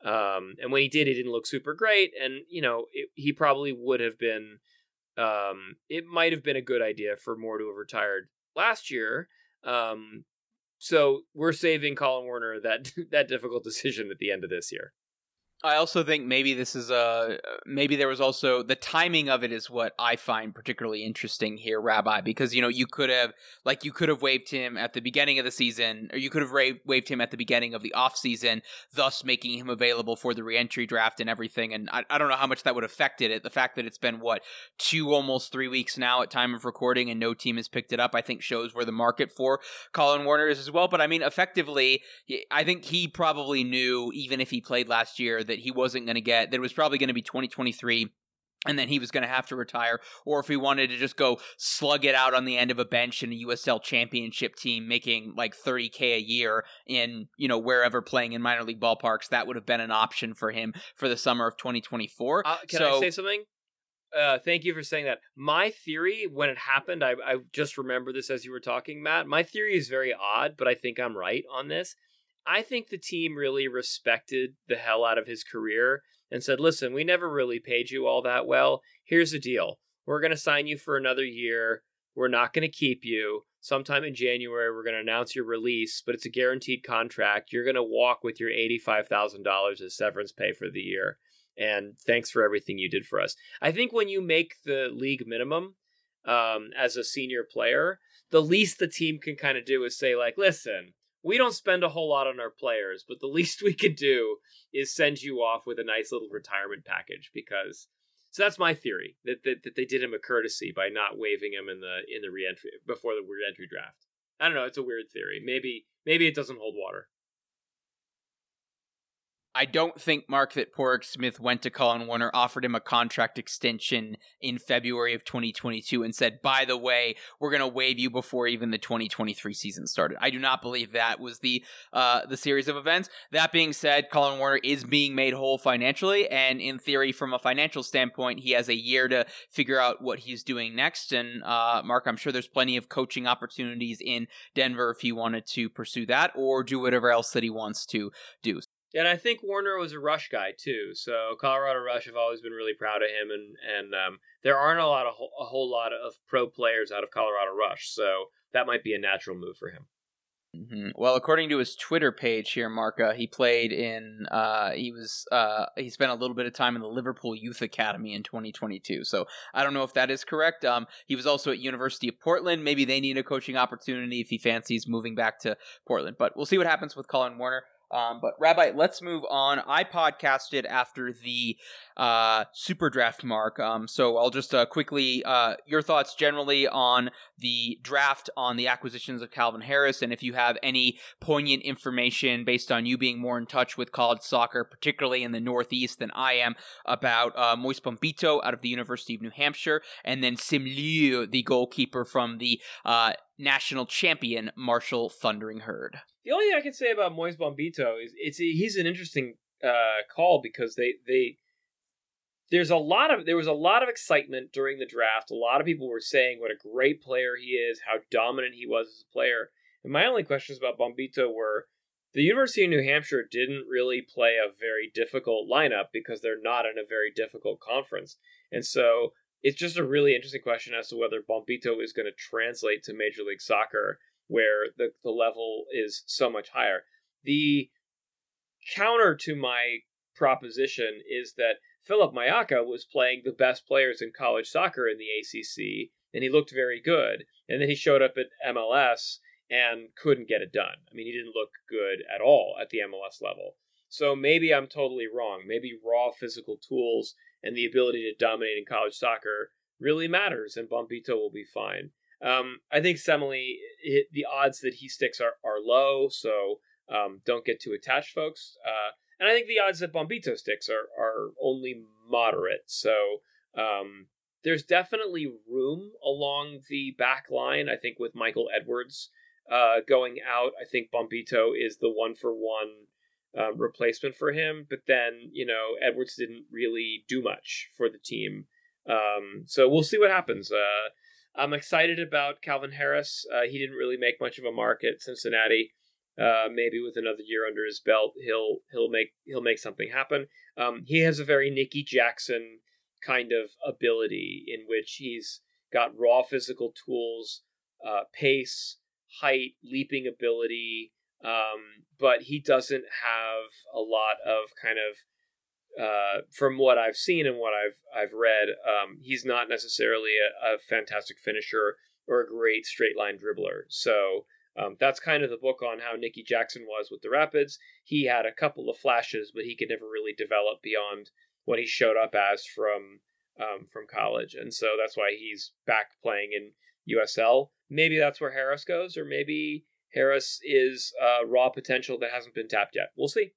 Um, and when he did, he didn't look super great. And, you know, it, he probably would have been, um, it might have been a good idea for Moore to have retired last year. Um, so we're saving Colin Warner that, that difficult decision at the end of this year. I also think maybe this is a maybe there was also the timing of it is what I find particularly interesting here, Rabbi, because you know you could have like you could have waived him at the beginning of the season, or you could have ra- waived him at the beginning of the off season, thus making him available for the reentry draft and everything. And I, I don't know how much that would have affected it. The fact that it's been what two almost three weeks now at time of recording and no team has picked it up, I think shows where the market for Colin Warner is as well. But I mean, effectively, I think he probably knew even if he played last year that he wasn't going to get, that it was probably going to be twenty twenty-three and then he was going to have to retire, or if he wanted to just go slug it out on the end of a bench in a U S L championship team making like thirty K a year in, you know, wherever playing in minor league ballparks, that would have been an option for him for the summer of twenty twenty-four. Uh, can so, I say something? Uh, thank you for saying that. My theory, when it happened, I, I just remember this as you were talking, Matt. My theory is very odd, but I think I'm right on this. I think the team really respected the hell out of his career and said, listen, we never really paid you all that well. Here's the deal. We're going to sign you for another year. We're not going to keep you. Sometime in January, we're going to announce your release, but it's a guaranteed contract. You're going to walk with your eighty-five thousand dollars as severance pay for the year. And thanks for everything you did for us. I think when you make the league minimum um, as a senior player, the least the team can kind of do is say, like, listen, we don't spend a whole lot on our players, but the least we could do is send you off with a nice little retirement package. Because, so that's my theory, that, that that they did him a courtesy by not waiving him in the in the reentry before the reentry draft. I don't know. It's a weird theory. Maybe maybe it doesn't hold water. I don't think, Mark, that Porrick Smith went to Colin Warner, offered him a contract extension in February of twenty twenty-two and said, by the way, we're going to waive you before even the twenty twenty-three season started. I do not believe that was the uh, the series of events. That being said, Colin Warner is being made whole financially, and in theory, from a financial standpoint, he has a year to figure out what he's doing next. And uh, Mark, I'm sure there's plenty of coaching opportunities in Denver if he wanted to pursue that or do whatever else that he wants to do. And I think Warner was a Rush guy too, so Colorado Rush have always been really proud of him, and and um, there aren't a lot of a whole lot of pro players out of Colorado Rush, so that might be a natural move for him. Mm-hmm. Well, according to his Twitter page here, Marka, he played in, uh, he was, uh, he spent a little bit of time in the Liverpool Youth Academy in twenty twenty-two. So I don't know if that is correct. Um, he was also at University of Portland. Maybe they need a coaching opportunity if he fancies moving back to Portland. But we'll see what happens with Colin Warner. Um, but Rabbi, let's move on. I podcasted after the uh, Super Draft, Mark. Um, so I'll just uh, quickly, uh, your thoughts generally on the draft, on the acquisitions of Calvin Harris, and if you have any poignant information based on you being more in touch with college soccer, particularly in the Northeast than I am, about uh, Moise Bombito out of the University of New Hampshire, and then Sim Liu, the goalkeeper from the uh, national champion Marshall Thundering Herd. The only thing I can say about Moise Bombito is it's he's an interesting uh, call because they they there's a lot of there was a lot of excitement during the draft. A lot of people were saying what a great player he is, how dominant he was as a player. And my only questions about Bombito were the University of New Hampshire didn't really play a very difficult lineup because they're not in a very difficult conference, and so it's just a really interesting question as to whether Bombito is going to translate to Major League Soccer, where the, the level is so much higher. The counter to my proposition is that Philip Mayaka was playing the best players in college soccer in the A C C, and he looked very good. And then he showed up at M L S and couldn't get it done. I mean, he didn't look good at all at the M L S level. So maybe I'm totally wrong. Maybe raw physical tools and the ability to dominate in college soccer really matters, and Bombito will be fine. Um, I think Semele, the odds that he sticks are, are low, so um, don't get too attached, folks. Uh, and I think the odds that Bombito sticks are, are only moderate. So um, there's definitely room along the back line. I think with Michael Edwards uh, going out, I think Bombito is the one-for-one um, replacement for him. But then, you know, Edwards didn't really do much for the team. Um, so we'll see what happens. Uh, I'm excited about Calvin Harris. Uh, he didn't really make much of a mark at Cincinnati. Uh, maybe with another year under his belt, he'll he'll make he'll make something happen. Um, he has a very Nicky Jackson kind of ability in which he's got raw physical tools, uh, pace, height, leaping ability, um, but he doesn't have a lot of kind of Uh, from what I've seen and what I've I've read, um, he's not necessarily a, a fantastic finisher or a great straight line dribbler. So um, that's kind of the book on how Nicky Jackson was with the Rapids. He had a couple of flashes, but he could never really develop beyond what he showed up as from um, from college, and so that's why he's back playing in U S L. Maybe that's where Harris goes, or maybe Harris is uh, raw potential that hasn't been tapped yet. We'll see.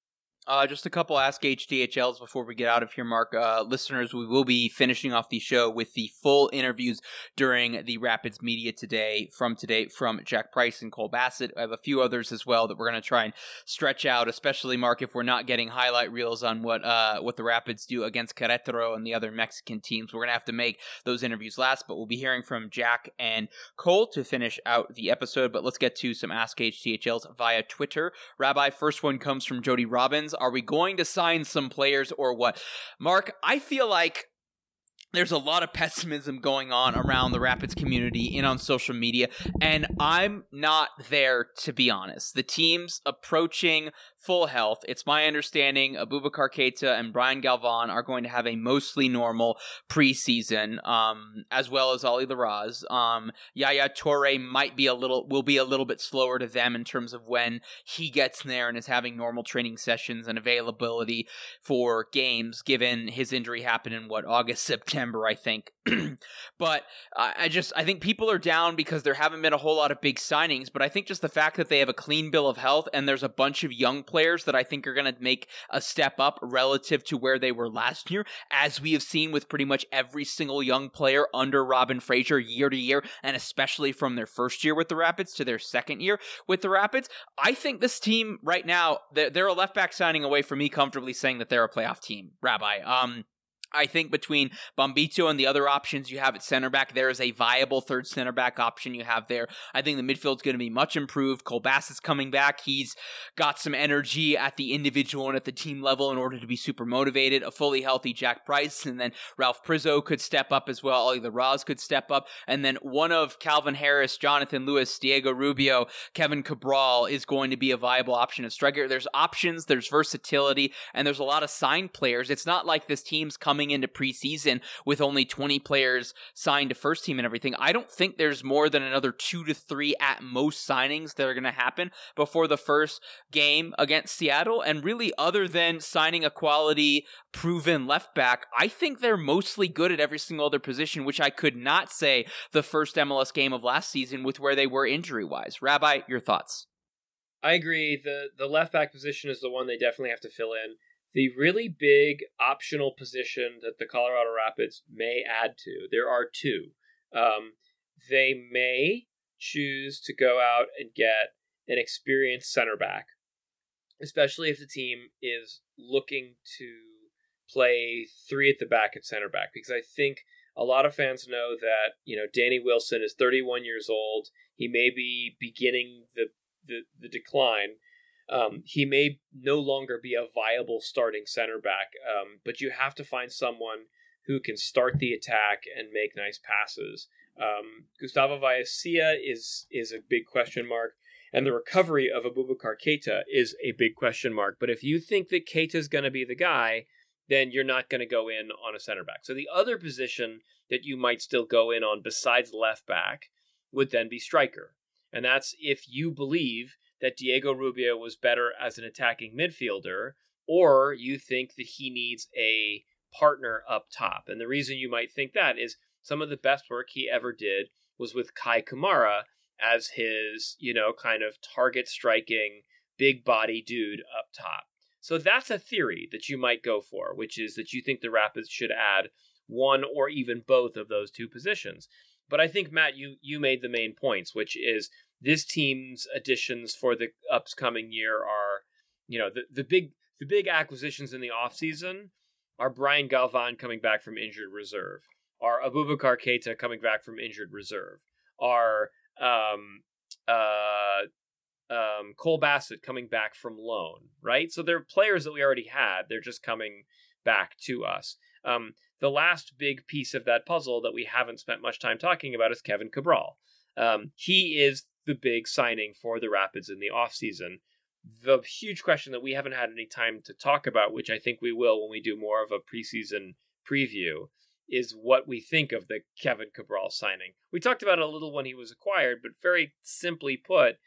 Uh, just a couple Ask H D H Ls before we get out of here, Mark. Uh, listeners, we will be finishing off the show with the full interviews during the Rapids Media Today from today from Jack Price and Cole Bassett. I have a few others as well that we're going to try and stretch out, especially, Mark, if we're not getting highlight reels on what uh, what the Rapids do against Querétaro and the other Mexican teams. We're going to have to make those interviews last, but we'll be hearing from Jack and Cole to finish out the episode. But let's get to some Ask H D H Ls via Twitter. Rabbi, first one comes from Jody Robbins. Are we going to sign some players or what? Mark, I feel like there's a lot of pessimism going on around the Rapids community and on social media, and I'm not there, to be honest. The team's approaching full health. It's my understanding Abubakar Keita and Brian Galvan are going to have a mostly normal preseason, um, as well as Ali Larraz. Um, Yaya Toure might be a little, will be a little bit slower to them in terms of when he gets there and is having normal training sessions and availability for games, given his injury happened in what, August, September, I think. But uh, I just, I think people are down because there haven't been a whole lot of big signings, but I think just the fact that they have a clean bill of health and there's a bunch of young players that I think are going to make a step up relative to where they were last year, as we have seen with pretty much every single young player under Robin Fraser year to year, and especially from their first year with the Rapids to their second year with the Rapids. I think this team right now, they're, they're a left back signing away from me comfortably saying that they're a playoff team, Rabbi. Um, I think between Bombito and the other options you have at center back, there is a viable third center back option you have there. I think the midfield's going to be much improved. Cole Bassett's coming back. He's got some energy at the individual and at the team level in order to be super motivated. A fully healthy Jack Price, and then Ralph Prizzo could step up as well. Ali Larraz could step up. And then one of Calvin Harris, Jonathan Lewis, Diego Rubio, Kevin Cabral is going to be a viable option at striker. There's options, there's versatility, and there's a lot of signed players. It's not like this team's coming into preseason with only twenty players signed to first team and everything. I don't think there's more than another two to three at most signings that are going to happen before the first game against Seattle. And really, other than signing a quality proven left back, I think they're mostly good at every single other position, which I could not say the first M L S game of last season with where they were injury wise. Rabbi, your thoughts? I agree. The the left back position is the one they definitely have to fill in. The really big optional position that the Colorado Rapids may add to, there are two. Um, they may choose to go out and get an experienced center back, especially if the team is looking to play three at the back at center back, because I think a lot of fans know that, you know, Danny Wilson is thirty-one years old. He may be beginning the, the, the decline. Um, he may no longer be a viable starting center back, um, but you have to find someone who can start the attack and make nice passes. Um, Gustavo Vallecilla is is a big question mark, and the recovery of Abubakar Keita is a big question mark. But if you think that Keita is going to be the guy, then you're not going to go in on a center back. So the other position that you might still go in on besides left back would then be striker. And that's if you believe that Diego Rubio was better as an attacking midfielder, or you think that he needs a partner up top. And the reason you might think that is some of the best work he ever did was with Kai Kamara as his, you know, kind of target striking, big body dude up top. So that's a theory that you might go for, which is that you think the Rapids should add one or even both of those two positions. But I think, Matt, you you made the main points, which is this team's additions for the upcoming year are, you know, the, the big the big acquisitions in the offseason are Brian Galvan coming back from injured reserve, are Abubakar Keita coming back from injured reserve, are um, uh, um, Cole Bassett coming back from loan, right? So they're players that we already had. They're just coming back to us. Um, the last big piece of that puzzle that we haven't spent much time talking about is Kevin Cabral. Um, he is the big signing for the Rapids in the offseason. The huge question that we haven't had any time to talk about, which I think we will when we do more of a preseason preview, is what we think of the Kevin Cabral signing. We talked about it a little when he was acquired, but very simply put,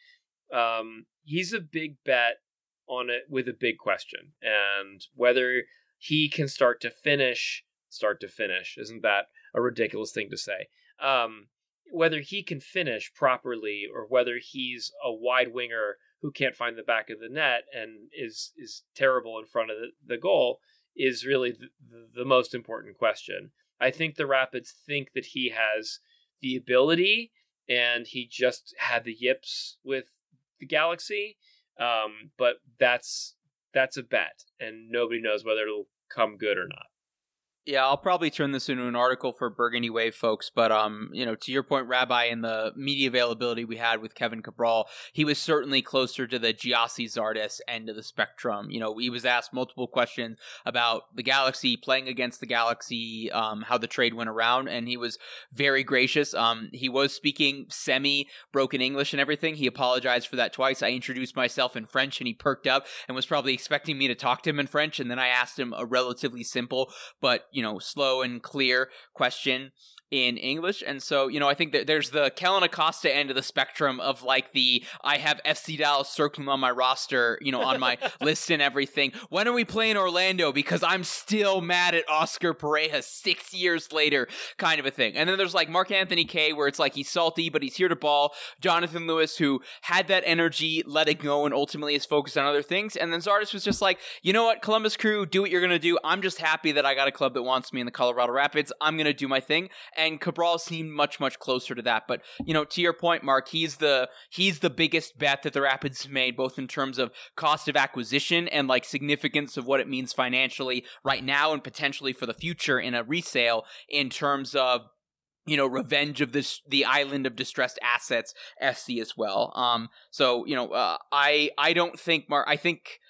um, he's a big bet on it with a big question. And whether he can start to finish, start to finish, isn't that a ridiculous thing to say? Um, whether he can finish properly or whether he's a wide winger who can't find the back of the net and is is terrible in front of the, the goal is really the, the most important question. I think the Rapids think that he has the ability and he just had the yips with the Galaxy, um, but that's that's a bet and nobody knows whether it'll come good or not. Yeah, I'll probably turn this into an article for Burgundy Wave folks, but um, you know, to your point, Rabbi, in the media availability we had with Kevin Cabral, he was certainly closer to the Giassi Zardes end of the spectrum. You know, he was asked multiple questions about the Galaxy, playing against the Galaxy, um, how the trade went around, and he was very gracious. Um, he was speaking semi-broken English and everything. He apologized for that twice. I introduced myself in French, and he perked up and was probably expecting me to talk to him in French, and then I asked him a relatively simple but you know, slow and clear question in English. And so, you know, I think that there's the Kellen Acosta end of the spectrum of like the, I have F C Dallas circling on my roster, you know, on my list and everything. When are we playing Orlando? Because I'm still mad at Oscar Pareja six years later kind of a thing. And then there's like Mark Anthony Kaye, where it's like he's salty, but he's here to ball. Jonathan Lewis, who had that energy, let it go, and ultimately is focused on other things. And then Zardes was just like, you know what, Columbus Crew, do what you're going to do. I'm just happy that I got a club that wants me in the Colorado Rapids. I'm going to do my thing. And Cabral seemed much, much closer to that. But, you know, to your point, Mark, he's the he's the biggest bet that the Rapids made, both in terms of cost of acquisition and, like, significance of what it means financially right now and potentially for the future in a resale in terms of, you know, revenge of this, the island of distressed assets, F C as well. Um, so, you know, uh, I, I don't think, Mark, I think...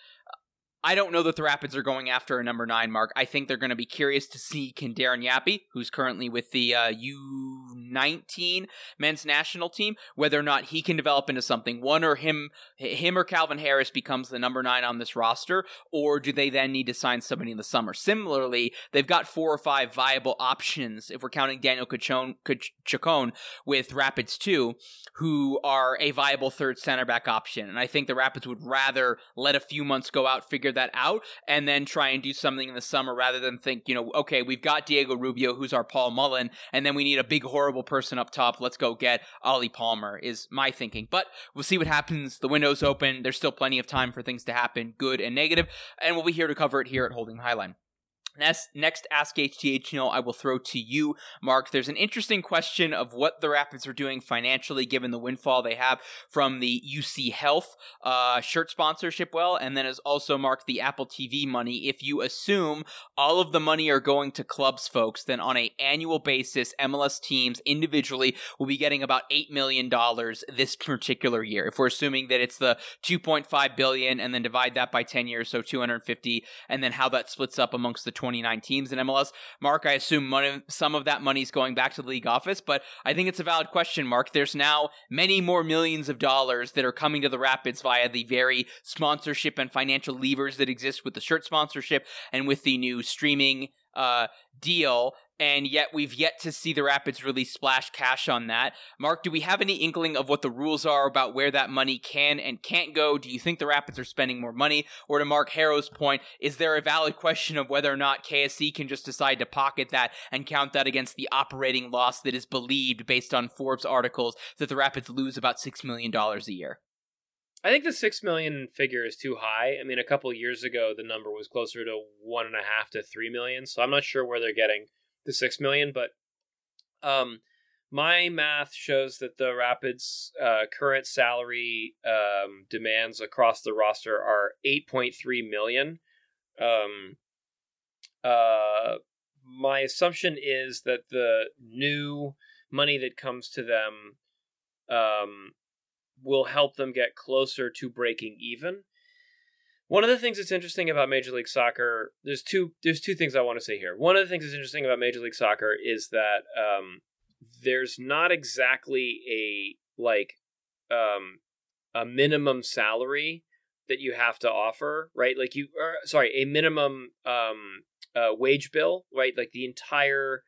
I don't know that the Rapids are going after a number nine, Mark. I think they're going to be curious to see can Darren Yappy, who's currently with the uh, U nineteen men's national team, whether or not he can develop into something. One, or him him or Calvin Harris becomes the number nine on this roster, or do they then need to sign somebody in the summer? Similarly, they've got four or five viable options, if we're counting Daniel Chacon, Chacon with Rapids two, who are a viable third center back option. And I think the Rapids would rather let a few months go out, figure that out, and then try and do something in the summer rather than think, you know, okay, we've got Diego Rubio, who's our Paul Mullen, and then we need a big, horrible person up top. Let's go get Ollie Palmer, is my thinking. But we'll see what happens. The window's open. There's still plenty of time for things to happen, good and negative, and we'll be here to cover it here at Holding Highline. Next, next Ask H T H, you know, I will throw to you, Mark. There's an interesting question of what the Rapids are doing financially, given the windfall they have from the U C Health uh, shirt sponsorship, well, and then is also, Mark, the Apple T V money. If you assume all of the money are going to clubs, folks, then on an annual basis, M L S teams individually will be getting about eight million dollars this particular year. If we're assuming that it's the two point five billion dollars and then divide that by ten years, so two hundred fifty, and then how that splits up amongst the twenty-nine teams in M L S. Mark, I assume money, some of that money is going back to the league office, but I think it's a valid question, Mark. There's now many more millions of dollars that are coming to the Rapids via the very sponsorship and financial levers that exist with the shirt sponsorship and with the new streaming uh, deal, and yet we've yet to see the Rapids really splash cash on that. Mark, do we have any inkling of what the rules are about where that money can and can't go? Do you think the Rapids are spending more money? Or to Mark Harrow's point, is there a valid question of whether or not K S E can just decide to pocket that and count that against the operating loss that is believed, based on Forbes articles, that the Rapids lose about six million dollars a year? I think the six million figure is too high. I mean, a couple years ago, the number was closer to one and a half to three million. So I'm not sure where they're getting the six million, but um, my math shows that the Rapids' uh, current salary um, demands across the roster are eight point three million. Um, uh, my assumption is that the new money that comes to them um, will help them get closer to breaking even. One of the things that's interesting about Major League Soccer, there's two there's two things I want to say here. One of the things that's interesting about Major League Soccer is that um, there's not exactly a like um, a minimum salary that you have to offer, right? Like you, or, sorry, a minimum um, uh, wage bill, right? Like the entire,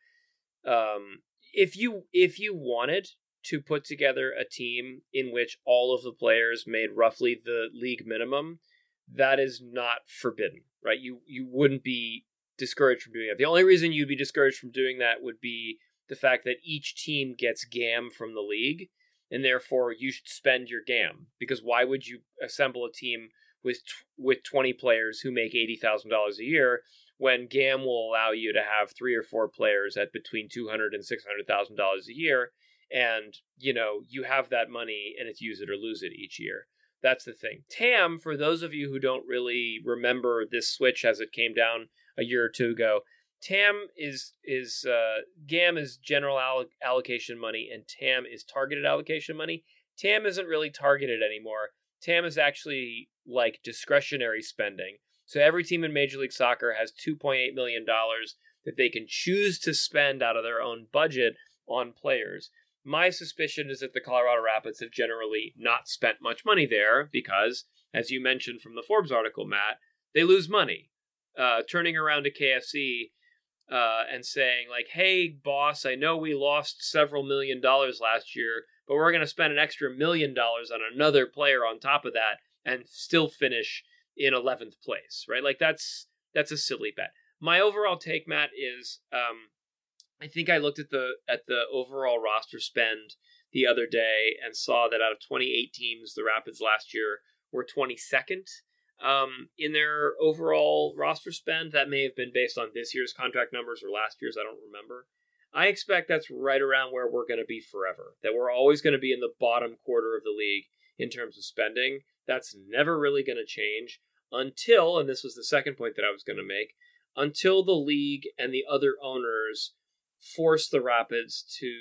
um, if you if you wanted to put together a team in which all of the players made roughly the league minimum, that is not forbidden, right? You you wouldn't be discouraged from doing that. The only reason you'd be discouraged from doing that would be the fact that each team gets G A M from the league, and therefore you should spend your G A M. Because why would you assemble a team with with twenty players who make eighty thousand dollars a year when G A M will allow you to have three or four players at between two hundred thousand dollars and six hundred thousand dollars a year, and you know you have that money and it's use it or lose it each year. That's the thing. T A M, for those of you who don't really remember this switch as it came down a year or two ago, T A M is is uh, G A M is general alloc- allocation money, and T A M is targeted allocation money. T A M isn't really targeted anymore. T A M is actually like discretionary spending. So every team in Major League Soccer has two point eight million dollars that they can choose to spend out of their own budget on players. My suspicion is that the Colorado Rapids have generally not spent much money there because, as you mentioned from the Forbes article, Matt, they lose money. Uh, turning around to K F C uh, and saying, like, hey, boss, I know we lost several million dollars last year, but we're going to spend an extra million dollars on another player on top of that and still finish in eleventh place, right? Like, that's that's a silly bet. My overall take, Matt, is... Um, I think I looked at the at the overall roster spend the other day and saw that out of twenty-eight teams, the Rapids last year were twenty-second um, in their overall roster spend. That may have been based on this year's contract numbers or last year's. I don't remember. I expect that's right around where we're going to be forever, that we're always going to be in the bottom quarter of the league in terms of spending. That's never really going to change until, and this was the second point that I was going to make, until the league and the other owners force the Rapids to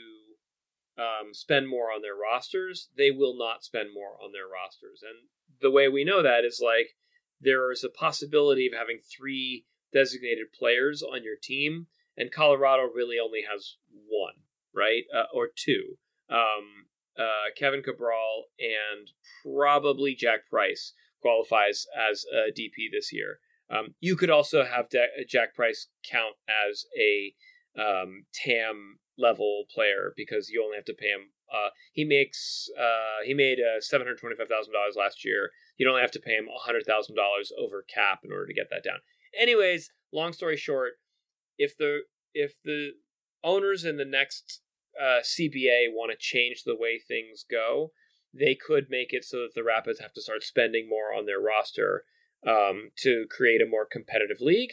um, spend more on their rosters. They will not spend more on their rosters. And the way we know that is like there is a possibility of having three designated players on your team, and Colorado really only has one, right? Uh, or two. Um, uh, Kevin Cabral and probably Jack Price qualifies as a D P this year. Um, you could also have De- Jack Price count as a um, T A M level player because you only have to pay him. Uh, he makes uh, he made uh, seven hundred twenty-five thousand dollars last year. You don't have to pay him one hundred thousand dollars over cap in order to get that down. Anyways, long story short, if the if the owners in the next uh, C B A want to change the way things go, they could make it so that the Rapids have to start spending more on their roster um, to create a more competitive league.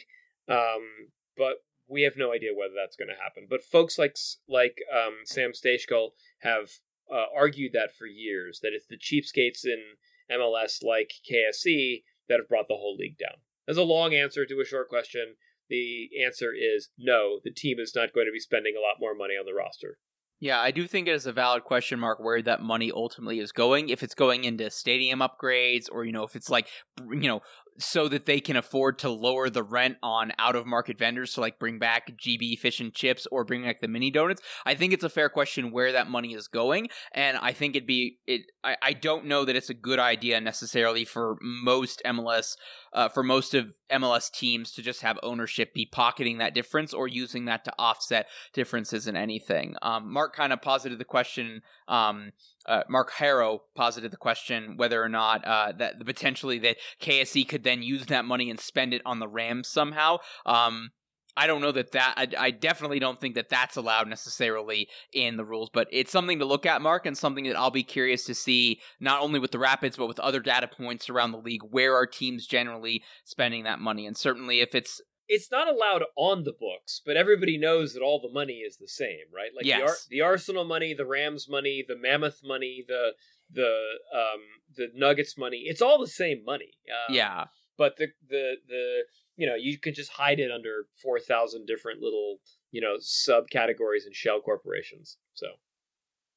Um, but we have no idea whether that's going to happen. But folks like like um, Sam Stejskal have uh, argued that for years, that it's the cheapskates in M L S like K S C that have brought the whole league down. As a long answer to a short question, the answer is no, the team is not going to be spending a lot more money on the roster. Yeah, I do think it is a valid question mark where that money ultimately is going. If it's going into stadium upgrades or, you know, if it's like, you know, so that they can afford to lower the rent on out-of-market vendors to, like, bring back G B fish and chips or bring back the mini donuts. I think it's a fair question where that money is going, and I think it'd be it. I, I don't know that it's a good idea necessarily for most M L S, uh, for most of M L S teams to just have ownership be pocketing that difference or using that to offset differences in anything. Um, Mark kind of posited the question. Um, Uh, Mark Harrow posited the question whether or not uh, that potentially that K S C could then use that money and spend it on the Rams somehow. Um, I don't know that that I, I definitely don't think that that's allowed necessarily in the rules, but it's something to look at, Mark, and something that I'll be curious to see not only with the Rapids but with other data points around the league. Where are teams generally spending that money? And certainly if it's It's not allowed on the books, but everybody knows that all the money is the same, right? Like yes. the, Ar- the Arsenal money, the Rams money, the Mammoth money, the the um, the Nuggets money. It's all the same money. Um, yeah. But the the the you know you can just hide it under four thousand different little you know subcategories and shell corporations. So.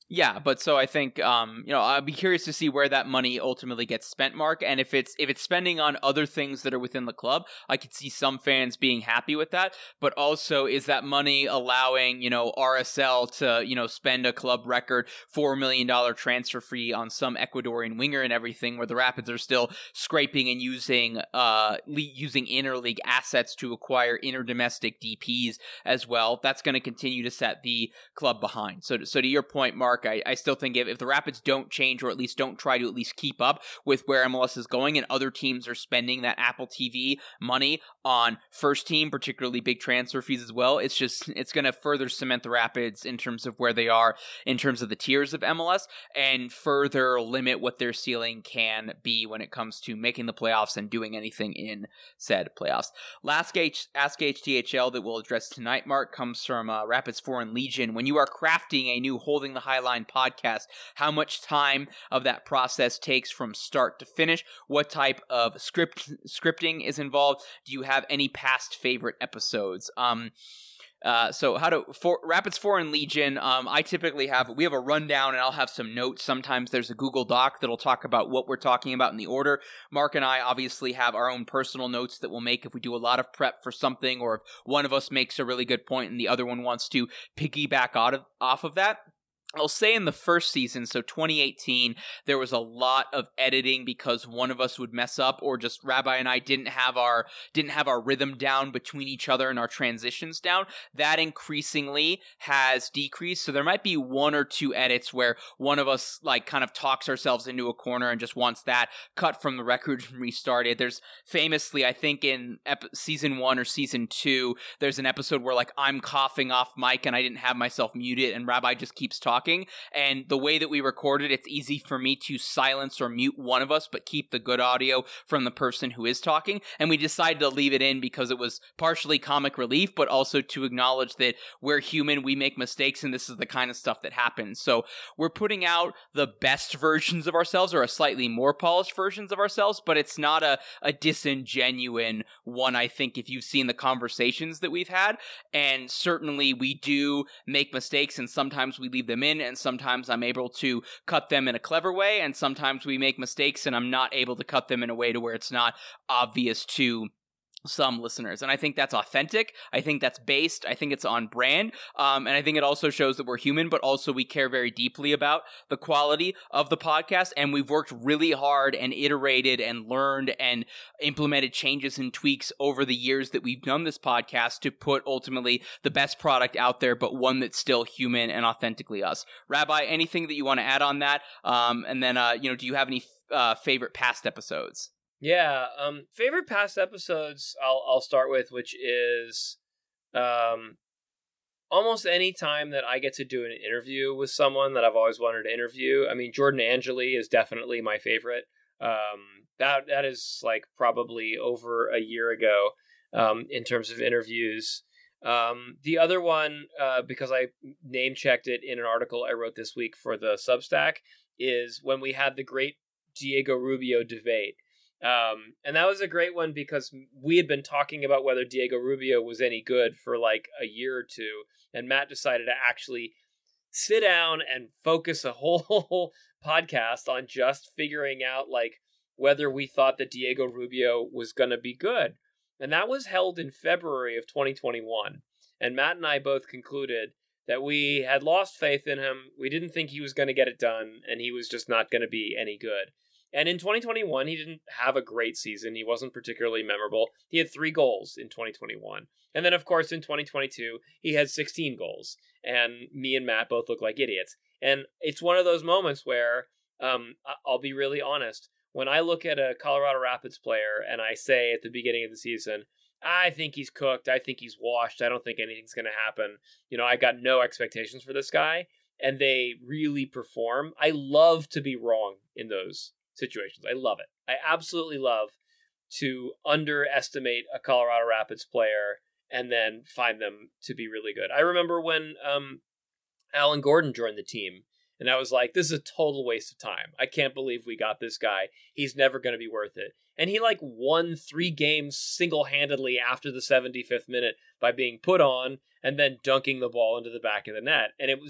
Yeah, but so I think um, you know, I'd be curious to see where that money ultimately gets spent, Mark. And if it's if it's spending on other things that are within the club, I could see some fans being happy with that. But also, is that money allowing, you know, R S L to, you know, spend a club record four million dollar transfer fee on some Ecuadorian winger and everything, where the Rapids are still scraping and using uh le- using interleague assets to acquire interdomestic D Ps as well? That's going to continue to set the club behind. So, so to your point, Mark, I, I still think if, if the Rapids don't change, or at least don't try to at least keep up with where M L S is going, and other teams are spending that Apple T V money on first team, particularly big transfer fees as well, it's just, it's going to further cement the Rapids in terms of where they are in terms of the tiers of M L S, and further limit what their ceiling can be when it comes to making the playoffs and doing anything in said playoffs. Last H- Ask H T H L that we'll address tonight, Mark, comes from uh, Rapids Foreign Legion. When you are crafting a new Holding the High Line podcast, how much time of that process takes from start to finish? What type of script scripting is involved? Do you have any past favorite episodes? Um, Uh, so how to for Rapids Foreign Legion, um, I typically have, we have a rundown and I'll have some notes. Sometimes there's a Google Doc that'll talk about what we're talking about in the order. Mark and I obviously have our own personal notes that we'll make if we do a lot of prep for something, or if one of us makes a really good point and the other one wants to piggyback out of, off of that. I'll say in the first season, so twenty eighteen, there was a lot of editing because one of us would mess up, or just Rabbi and I didn't have our didn't have our rhythm down between each other and our transitions down. That increasingly has decreased. So there might be one or two edits where one of us like kind of talks ourselves into a corner and just wants that cut from the record and restarted. There's famously, I think in ep- season one or season two, there's an episode where like I'm coughing off mic and I didn't have myself muted, and Rabbi just keeps talking. And the way that we recorded, it's easy for me to silence or mute one of us, but keep the good audio from the person who is talking. And we decided to leave it in because it was partially comic relief, but also to acknowledge that we're human, we make mistakes, and this is the kind of stuff that happens. So we're putting out the best versions of ourselves, or a slightly more polished versions of ourselves, but it's not a, a disingenuine one, I think, if you've seen the conversations that we've had. And certainly we do make mistakes, and sometimes we leave them in, and sometimes I'm able to cut them in a clever way, and sometimes we make mistakes and I'm not able to cut them in a way to where it's not obvious to some listeners. And I think that's authentic. I think that's based. I think it's on brand. Um, and I think it also shows that we're human, but also we care very deeply about the quality of the podcast. And we've worked really hard and iterated and learned and implemented changes and tweaks over the years that we've done this podcast to put ultimately the best product out there, but one that's still human and authentically us. Rabbi, anything that you want to add on that? Um, and then, uh, you know, do you have any uh, favorite past episodes? Yeah, um, favorite past episodes I'll I'll start with, which is um, almost any time that I get to do an interview with someone that I've always wanted to interview. I mean, Jordan Angeli is definitely my favorite. Um, that that is like probably over a year ago um, in terms of interviews. Um, the other one, uh, because I name checked it in an article I wrote this week for the Substack, is when we had the great Diego Rubio debate. Um, and that was a great one because we had been talking about whether Diego Rubio was any good for like a year or two. And Matt decided to actually sit down and focus a whole podcast on just figuring out like whether we thought that Diego Rubio was going to be good. And that was held in February of twenty twenty-one. And Matt and I both concluded that we had lost faith in him. We didn't think he was going to get it done, and he was just not going to be any good. And in twenty twenty-one, he didn't have a great season. He wasn't particularly memorable. He had three goals in twenty twenty-one. And then, of course, in twenty twenty-two, he had sixteen goals. And me and Matt both look like idiots. And it's one of those moments where, um, I'll be really honest, when I look at a Colorado Rapids player and I say at the beginning of the season, I think he's cooked, I think he's washed, I don't think anything's going to happen. You know, I got no expectations for this guy. And they really perform. I love to be wrong in those situations. I love it. I absolutely love to underestimate a Colorado Rapids player and then find them to be really good. I remember when um, Alan Gordon joined the team, and I was like, this is a total waste of time. I can't believe we got this guy. He's never going to be worth it. And he like won three games single-handedly after the seventy-fifth minute by being put on and then dunking the ball into the back of the net. And it was just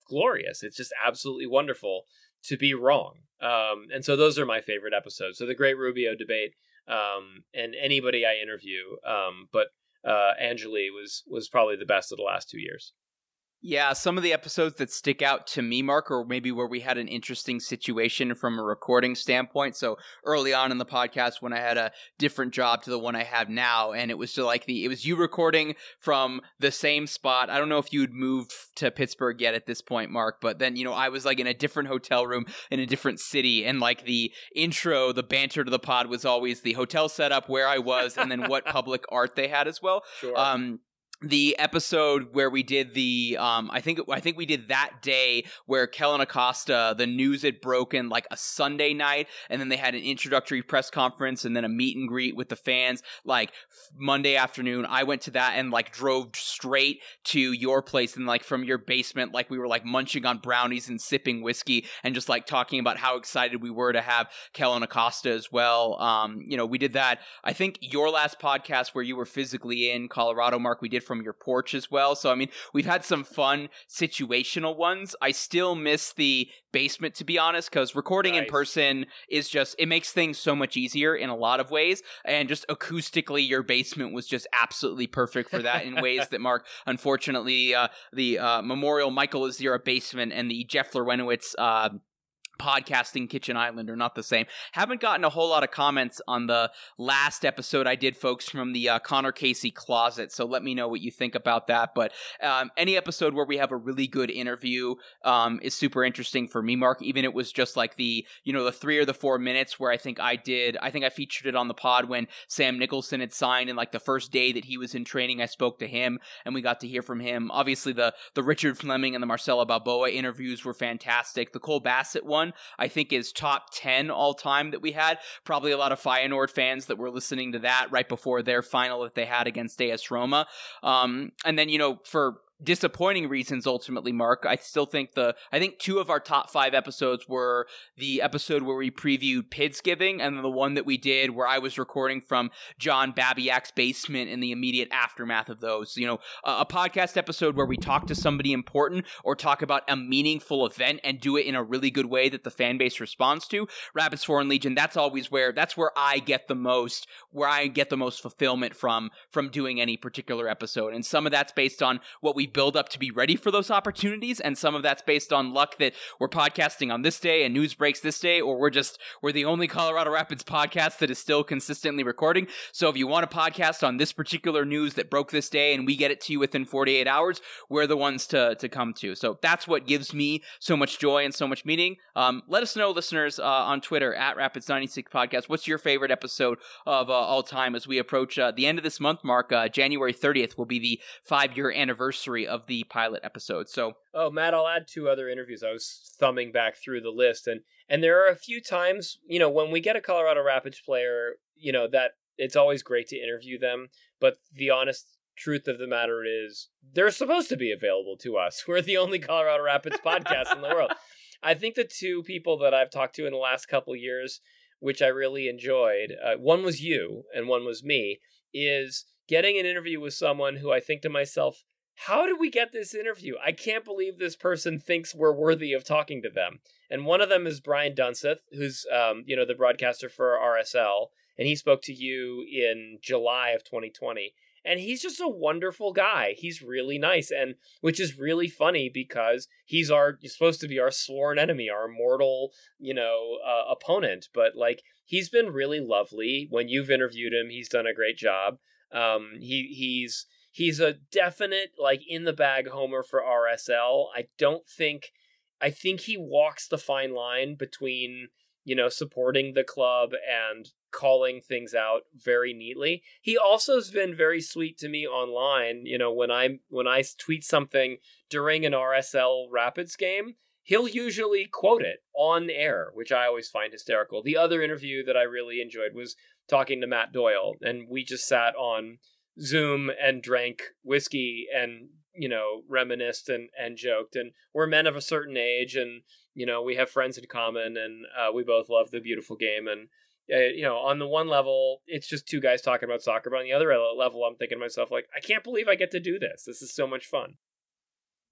glorious. It's just absolutely wonderful to be wrong. Um, and so those are my favorite episodes. So the Great Rubio debate, um, and anybody I interview. Um, but uh, Angeli was was probably the best of the last two years. Yeah, some of the episodes that stick out to me, Mark, or maybe where we had an interesting situation from a recording standpoint. So early on in the podcast when I had a different job to the one I have now, and it was just like the, it was you recording from the same spot. I don't know if you'd moved to Pittsburgh yet at this point, Mark, but then, you know, I was like in a different hotel room in a different city, and like the intro, the banter to the pod was always the hotel setup, where I was, and then what public art they had as well. Sure. Um, The episode where we did the, um, I think I think we did that day where Kellen Acosta, the news had broken like a Sunday night, and then they had an introductory press conference and then a meet and greet with the fans like Monday afternoon. I went to that and like drove straight to your place, and like from your basement, like we were like munching on brownies and sipping whiskey and just like talking about how excited we were to have Kellen Acosta as well. Um, you know, we did that. I think your last podcast where you were physically in Colorado, Mark, we did from your porch as well. So, I mean, we've had some fun situational ones. I still miss the basement, to be honest, because recording Nice. in person is just, it makes things so much easier in a lot of ways. And just acoustically, your basement was just absolutely perfect for that in ways that, Mark, unfortunately, uh, the uh, Memorial Michael Azira basement and the Jeff Lorwenowitz uh, podcasting Kitchen Island are not the same. Haven't gotten a whole lot of comments on the last episode I did, folks, from the uh, Connor Casey closet, so let me know what you think about that. But um, any episode where we have a really good interview um, is super interesting for me, Mark. Even it was just like the, you know, the three or the four minutes where I think I did, I think I featured it on the pod when Sam Nicholson had signed, and like the first day that he was in training, I spoke to him and we got to hear from him. Obviously the the Richard Fleming and the Marcelo Balboa interviews were fantastic. The Cole Bassett one, I think, is top ten all time that we had. Probably a lot of Feyenoord fans that were listening to that right before their final that they had against A S Roma. Um, and then, you know, for disappointing reasons, ultimately, Mark, I still think the, I think two of our top five episodes were the episode where we previewed Pidsgiving, and then the one that we did where I was recording from John Babiak's basement in the immediate aftermath of those. You know, a, a podcast episode where we talk to somebody important or talk about a meaningful event and do it in a really good way that the fan base responds to. Rapids Foreign Legion, that's always where, that's where I get the most, where I get the most fulfillment from, from doing any particular episode. And some of that's based on what we build up to be ready for those opportunities, and some of that's based on luck that we're podcasting on this day and news breaks this day, or we're just we're the only Colorado Rapids podcast that is still consistently recording. So if you want a podcast on this particular news that broke this day and we get it to you within forty-eight hours, we're the ones to to come to. So that's what gives me so much joy and so much meaning. Um, let us know, listeners, uh, on Twitter at Rapids ninety-six Podcast. What's your favorite episode of uh, all time as we approach uh, the end of this month, Mark? Uh, January thirtieth will be the five-year anniversary of the pilot episode. So, oh, Matt, I'll add two other interviews. I was thumbing back through the list, and and there are a few times, you know, when we get a Colorado Rapids player, you know, that it's always great to interview them, but the honest truth of the matter is they're supposed to be available to us. We're the only Colorado Rapids podcast in the world. I think the two people that I've talked to in the last couple of years, which I really enjoyed, uh, one was you and one was me, is getting an interview with someone who I think to myself, how did we get this interview? I can't believe this person thinks we're worthy of talking to them. And one of them is Brian Dunseth, who's, um, you know, the broadcaster for R S L. And he spoke to you in July of twenty twenty. And he's just a wonderful guy. He's really nice. And which is really funny because he's our, he's supposed to be our sworn enemy, our mortal, you know, uh, opponent. But like, he's been really lovely. When you've interviewed him, he's done a great job. Um, he, he's, He's a definite, like, in-the-bag homer for R S L. I don't think... I think he walks the fine line between, you know, supporting the club and calling things out very neatly. He also has been very sweet to me online. You know, when I when I tweet something during an R S L Rapids game, he'll usually quote it on air, which I always find hysterical. The other interview that I really enjoyed was talking to Matt Doyle, and we just sat on Zoom and drank whiskey and, you know, reminisced and, and joked. And we're men of a certain age, and, you know, we have friends in common, and uh, we both love the beautiful game. And, uh, you know, on the one level, it's just two guys talking about soccer. But on the other level, I'm thinking to myself, like, I can't believe I get to do this. This is so much fun.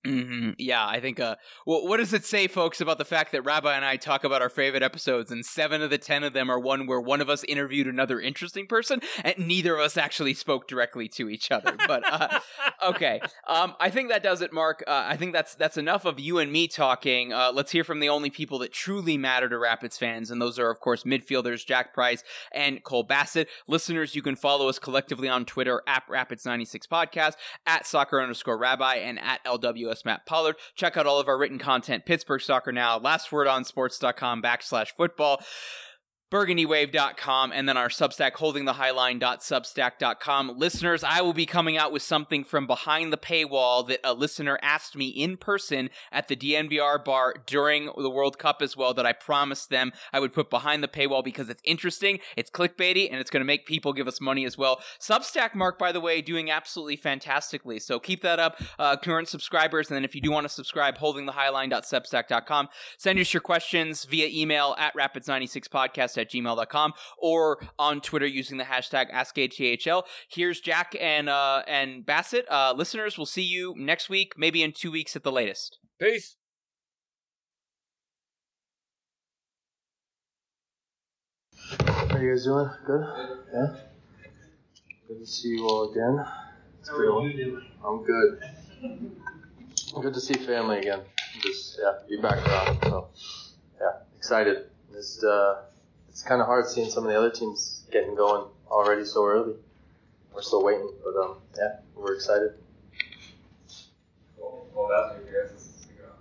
Mm-hmm. Yeah, I think, uh, well, what does it say, folks, about the fact that Rabbi and I talk about our favorite episodes, and seven of the ten of them are one where one of us interviewed another interesting person, and neither of us actually spoke directly to each other. But, uh, okay. Um, I think that does it, Mark. Uh, I think that's that's enough of you and me talking. Uh, let's hear from the only people that truly matter to Rapids fans, and those are, of course, midfielders Jack Price and Cole Bassett. Listeners, you can follow us collectively on Twitter, at Rapids ninety-six Podcast, at Soccer underscore Rabbi, and at L W S Matt Pollard. Check out all of our written content, Pittsburgh Soccer Now, lastwordonsports.com backslash football, burgundy wave dot com, and then our Substack, holding the highline dot substack dot com. Listeners, I will be coming out with something from behind the paywall that a listener asked me in person at the D N V R bar during the World Cup as well, that I promised them I would put behind the paywall because it's interesting, it's clickbaity, and it's going to make people give us money as well. Substack, Mark, by the way, doing absolutely fantastically, so keep that up, uh, current subscribers, and then if you do want to subscribe, holding the highline dot substack dot com. Send us your questions via email at rapids ninety-six podcast at gmail dot com or on Twitter using the hashtag Ask A T H L. Here's Jack and uh, and Bassett. Uh, listeners, we'll see you next week, maybe in two weeks at the latest. Peace. How you guys doing? Good? Yeah? Good to see you all again. It's How are you doing? I'm good. Good to see family again. Just, yeah, be back around. So, yeah, excited. It's, uh, it's kind of hard seeing some of the other teams getting going already so early. We're still waiting, but, um, yeah, we're excited. Well, well that's what your guys' is to go.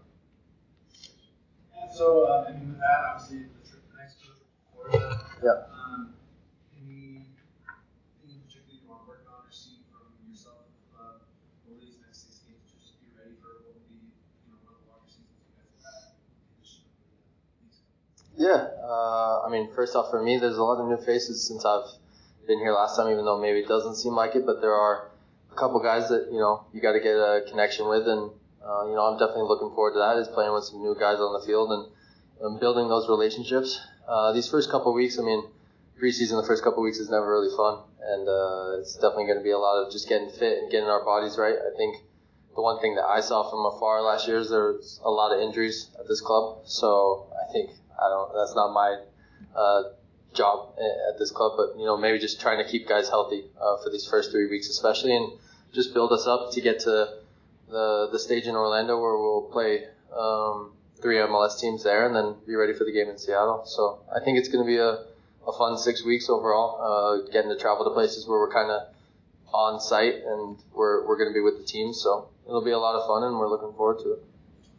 So, uh, I mean, with that, obviously, the trip, the next trip to Florida. Yeah. Um, any, anything particularly you want to work on or see from yourself uh, over these next six games, just to be ready for what will be, you know, one of the longer seasons you guys have had in addition to these? Yeah, uh, I mean, first off, for me, there's a lot of new faces since I've been here last time, even though maybe it doesn't seem like it, but there are a couple guys that, you know, you got to get a connection with, and, uh, you know, I'm definitely looking forward to that, is playing with some new guys on the field and, and building those relationships. Uh, these first couple of weeks, I mean, preseason, the first couple of weeks is never really fun, and uh, it's definitely going to be a lot of just getting fit and getting our bodies right. I think the one thing that I saw from afar last year is there's a lot of injuries at this club, so I think, I don't, that's not my uh, job at this club, but, you know, maybe just trying to keep guys healthy uh, for these first three weeks especially, and just build us up to get to the the stage in Orlando where we'll play um, three M L S teams there and then be ready for the game in Seattle. So I think it's going to be a, a fun six weeks overall, uh, getting to travel to places where we're kind of on site and we're we're going to be with the team. So it'll be a lot of fun and we're looking forward to it.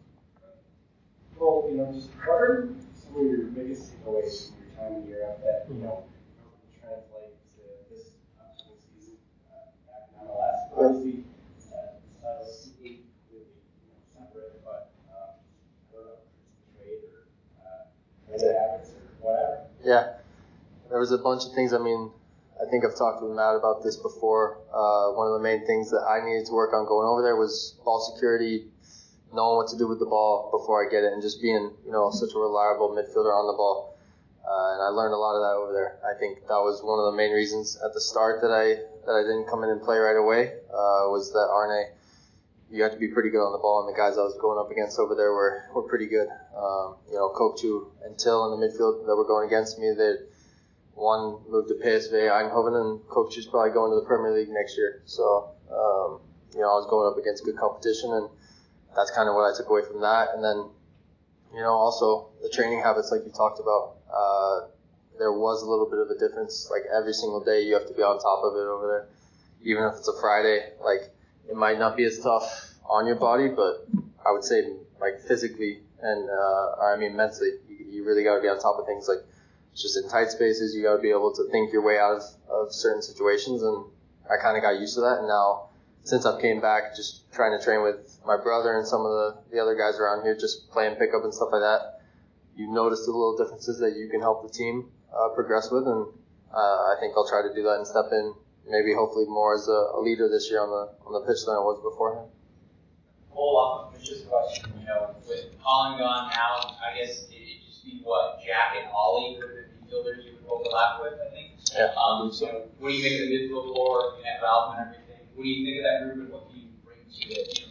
Well, you know, just what are some of your biggest takeaways from your time in Europe that, you know, translate to this upcoming season uh, back in M L S? Obviously, uh, styles eight really, you know, separate, but um, I don't know if it's the trade or uh, trade habits or whatever. Yeah, there was a bunch of things. I mean, I think I've talked with Matt about this before. Uh, one of the main things that I needed to work on going over there was ball security, knowing what to do with the ball before I get it, and just being, you know, such a reliable midfielder on the ball. Uh, and I learned a lot of that over there. I think that was one of the main reasons at the start that I that I didn't come in and play right away, uh, was that Arne, you have to be pretty good on the ball, and the guys I was going up against over there were, were pretty good. Um, you know, Kokchu and Till in the midfield that were going against me, they one moved to P S V Eindhoven, and Kokchu's probably going to the Premier League next year. So, um, you know, I was going up against good competition, and that's kind of what I took away from that. And then, you know, also the training habits like you talked about. Uh, there was a little bit of a difference. Like every single day you have to be on top of it over there. Even if it's a Friday, like it might not be as tough on your body, but I would say like physically and, uh, or I mean mentally, you, you really got to be on top of things. Like it's just in tight spaces, you got to be able to think your way out of, of certain situations. And I kind of got used to that. And now since I've came back, just trying to train with my brother and some of the, the other guys around here, just playing pickup and stuff like that, you notice the little differences that you can help the team uh, progress with, and uh, I think I'll try to do that and step in, maybe hopefully more as a, a leader this year on the on the pitch than I was beforehand. Whole off of Mitch's question, you know, with Colin gone now, I guess it would just be what Jack and Ollie would have been midfielders you would overlap with, I think. Yeah. Um, so what do you make of the midfield core, you know, Ralph and everything? What do you think of that group, and what can you bring to it, you know, the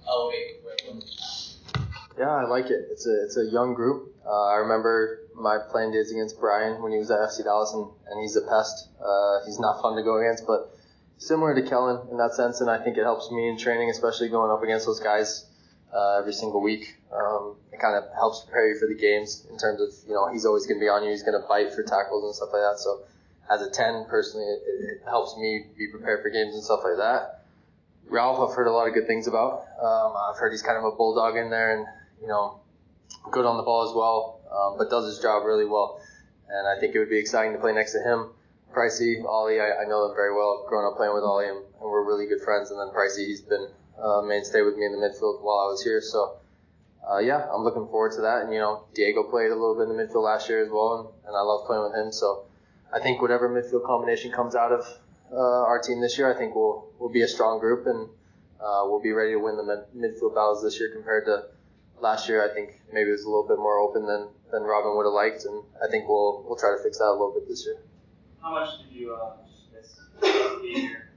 elevate with Whitlam? Yeah, I like it. It's a it's a young group. Uh, I remember my playing days against Brian when he was at F C Dallas, and, and he's a pest. Uh, he's not fun to go against, but similar to Kellen in that sense, and I think it helps me in training, especially going up against those guys uh, every single week. Um, it kind of helps prepare you for the games in terms of, you know, he's always going to be on you. He's going to bite for tackles and stuff like that. So as a ten, personally, it, it helps me be prepared for games and stuff like that. Ralph, I've heard a lot of good things about. Um, I've heard he's kind of a bulldog in there and, you know, good on the ball as well, um, but does his job really well. And I think it would be exciting to play next to him. Pricey, Ollie, I, I know them very well, growing up playing with Ollie, and, and we're really good friends. And then Pricey, he's been a mainstay with me in the midfield while I was here. So, uh, yeah, I'm looking forward to that. And, you know, Diego played a little bit in the midfield last year as well, and, and I love playing with him. So I think whatever midfield combination comes out of uh, our team this year, I think we'll, we'll be a strong group, and uh, we'll be ready to win the mid- midfield battles this year compared to last year. I think maybe it was a little bit more open than, than Robin would have liked, and I think we'll we'll try to fix that a little bit this year. How much did you uh, miss being here?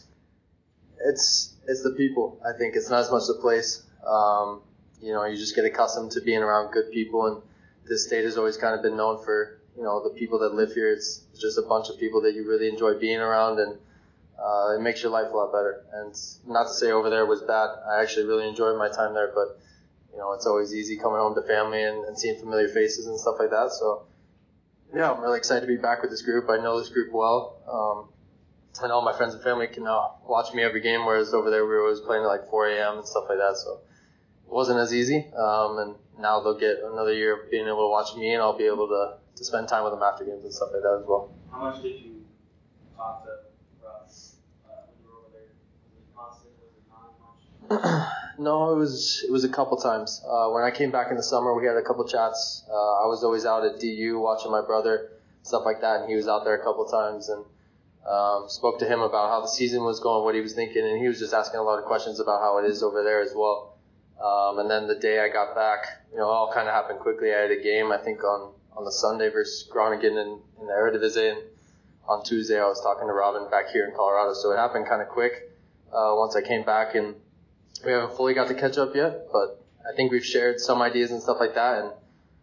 It's it's the people. I think it's not as much the place. Um, you know, you just get accustomed to being around good people, and this state has always kind of been known for, you know, the people that live here. It's just a bunch of people that you really enjoy being around, and uh, it makes your life a lot better. And not to say over there was bad. I actually really enjoyed my time there, but you know, it's always easy coming home to family and, and seeing familiar faces and stuff like that. So, yeah, I'm really excited to be back with this group. I know this group well. Um, and all my friends and family can uh, watch me every game, whereas over there we were always playing at like four a.m. and stuff like that. So it wasn't as easy. Um, and now they'll get another year of being able to watch me, and I'll be able to, to spend time with them after games and stuff like that as well. How much did you talk to Russ uh, when you were over there? Was it constant? Was it not much? No, it was it was a couple times. Uh, when I came back in the summer, we had a couple chats. Uh, I was always out at D U watching my brother, stuff like that, and he was out there a couple times, and um, spoke to him about how the season was going, what he was thinking, and he was just asking a lot of questions about how it is over there as well. Um, and then the day I got back, you know, it all kind of happened quickly. I had a game, I think, on, on the Sunday versus Groningen in, in the Eredivisie, and on Tuesday I was talking to Robin back here in Colorado, so it happened kind of quick uh, once I came back, and we haven't fully got to catch up yet, but I think we've shared some ideas and stuff like that, and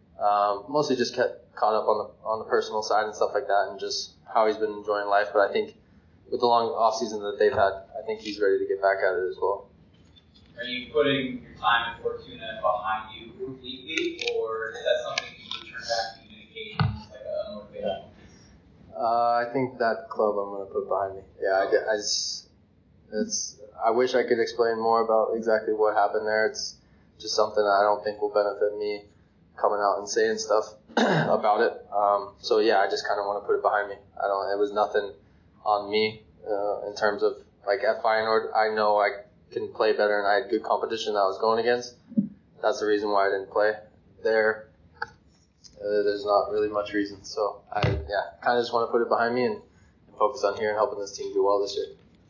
um, mostly just kept caught up on the on the personal side and stuff like that, and just how he's been enjoying life. But I think with the long off season that they've had, I think he's ready to get back at it as well. Are you putting your time in Fortuna behind you completely, or is that something you return back to communications, like a motivational piece? Uh, I think that club I'm going to put behind me. Yeah, I, I just, it's, I wish I could explain more about exactly what happened there. It's just something I don't think will benefit me coming out and saying stuff about it. Um, so yeah, I just kind of want to put it behind me. I don't, it was nothing on me, uh, in terms of like at Feyenoord. I know I can play better, and I had good competition that I was going against. That's the reason why I didn't play there. Uh, there's not really much reason. So I, yeah, kind of just want to put it behind me and, and focus on here and helping this team do well this year.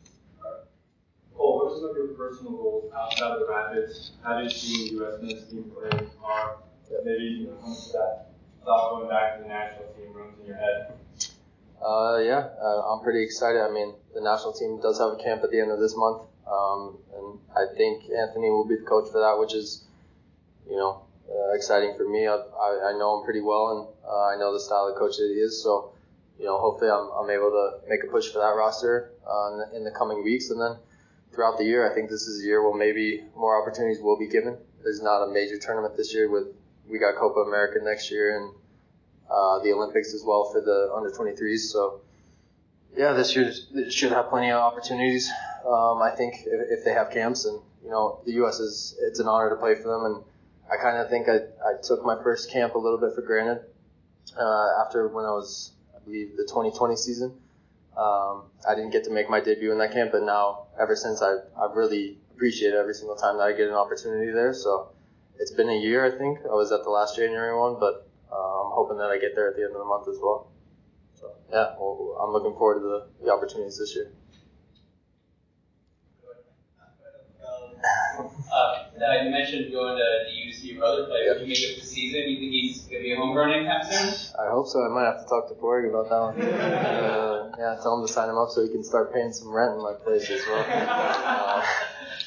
Cole, what are some of your personal goals outside of the Rapids? How do you see U S men's team play are? Maybe you know, comes to that thought going back to the national team runs in your head. Uh, yeah, uh, I'm pretty excited. I mean, the national team does have a camp at the end of this month, um, and I think Anthony will be the coach for that, which is, you know, uh, exciting for me. I, I, I know him pretty well, and uh, I know the style of coach that he is. So, you know, hopefully I'm, I'm able to make a push for that roster uh, in, the, in the coming weeks, and then throughout the year, I think this is a year where maybe more opportunities will be given. There's not a major tournament this year. With we got Copa America next year, and uh, the Olympics as well for the under twenty-threes. So, yeah, this year should have plenty of opportunities. Um, I think if, if they have camps, and you know, the U S is, it's an honor to play for them. And I kind of think I, I took my first camp a little bit for granted uh, after when I was, I believe, the twenty twenty season. Um, I didn't get to make my debut in that camp, but now ever since I've, I've really appreciated every single time that I get an opportunity there. So it's been a year, I think. I was at the last January one, but uh, I'm hoping that I get there at the end of the month as well. So yeah, well, I'm looking forward to the, the opportunities this year. Uh, uh, you mentioned going to D U to see your brother play. Would you make it this season? You think he's going to be a homegrown anytime soon? I hope so. I might have to talk to Porg about that one. Uh, yeah, tell him to sign him up so he can start paying some rent in my place as well. Uh,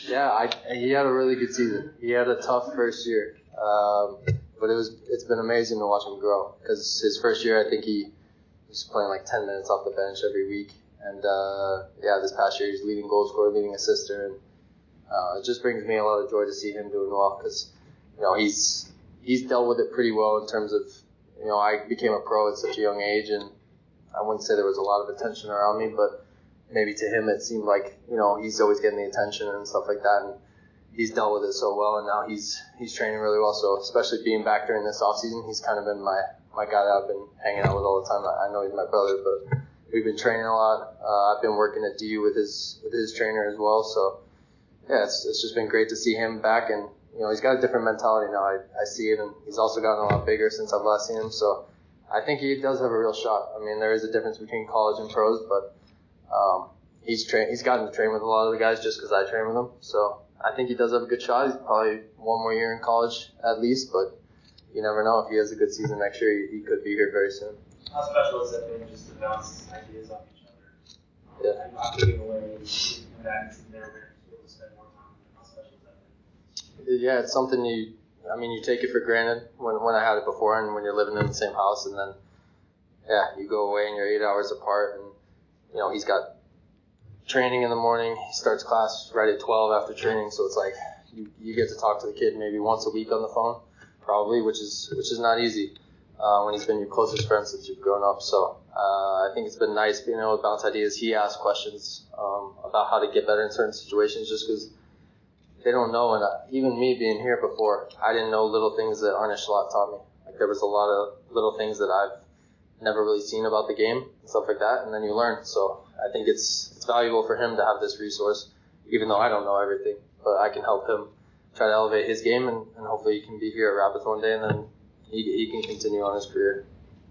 Yeah, I, he had a really good season. He had a tough first year, um, but it was it's been amazing to watch him grow. Because his first year, I think he was playing like ten minutes off the bench every week, and uh, yeah, this past year he's leading goal scorer, leading assister, and uh, it just brings me a lot of joy to see him doing well. Because you know he's he's dealt with it pretty well in terms of you know I became a pro at such a young age, and I wouldn't say there was a lot of attention around me, but maybe to him it seemed like, you know, he's always getting the attention and stuff like that, and he's dealt with it so well, and now he's he's training really well. So especially being back during this off season, he's kind of been my, my guy that I've been hanging out with all the time. I know he's my brother, but we've been training a lot. Uh, I've been working at D U with his with his trainer as well. So yeah, it's it's just been great to see him back, and you know he's got a different mentality now. I, I see it, and he's also gotten a lot bigger since I've last seen him. So I think he does have a real shot. I mean, there is a difference between college and pros, but Um, he's tra- he's gotten to train with a lot of the guys just because I train with him. So I think he does have a good shot. He's probably one more year in college at least, but you never know. If he has a good season next year, he, he could be here very soon. How special is that been just to bounce ideas off each other? Yeah. And not giving away, come back and never be able to spend more time. How special is that been? Yeah, it's something you, I mean, you take it for granted when, when I had it before and when you're living in the same house, and then, yeah, you go away and you're eight hours apart, and you know, he's got training in the morning. He starts class right at twelve after training, so it's like you, you get to talk to the kid maybe once a week on the phone, probably, which is which is not easy uh, when he's been your closest friend since you've grown up. So uh, I think it's been nice being able to bounce ideas. He asks questions um, about how to get better in certain situations just because they don't know. And uh, even me being here before, I didn't know little things that Arne Schlott taught me. Like there was a lot of little things that I've never really seen about the game and stuff like that, and then you learn. So I think it's it's valuable for him to have this resource, even though I don't know everything, but I can help him try to elevate his game, and, and hopefully he can be here at Rapids one day, and then he he can continue on his career.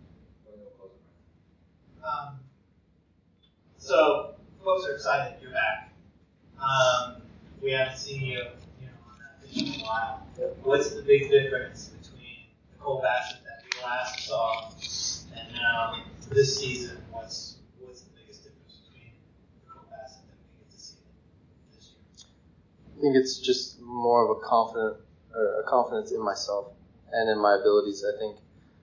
Um, so folks are excited you're back. Um, we haven't seen you, you know, on that pitch in a while. What's the big difference between the Cole Bassett that we last saw and now this season? What's what's the biggest difference between the Cole Bassett that we get to see this year? I think it's just more of a confident, or a confidence in myself and in my abilities. I think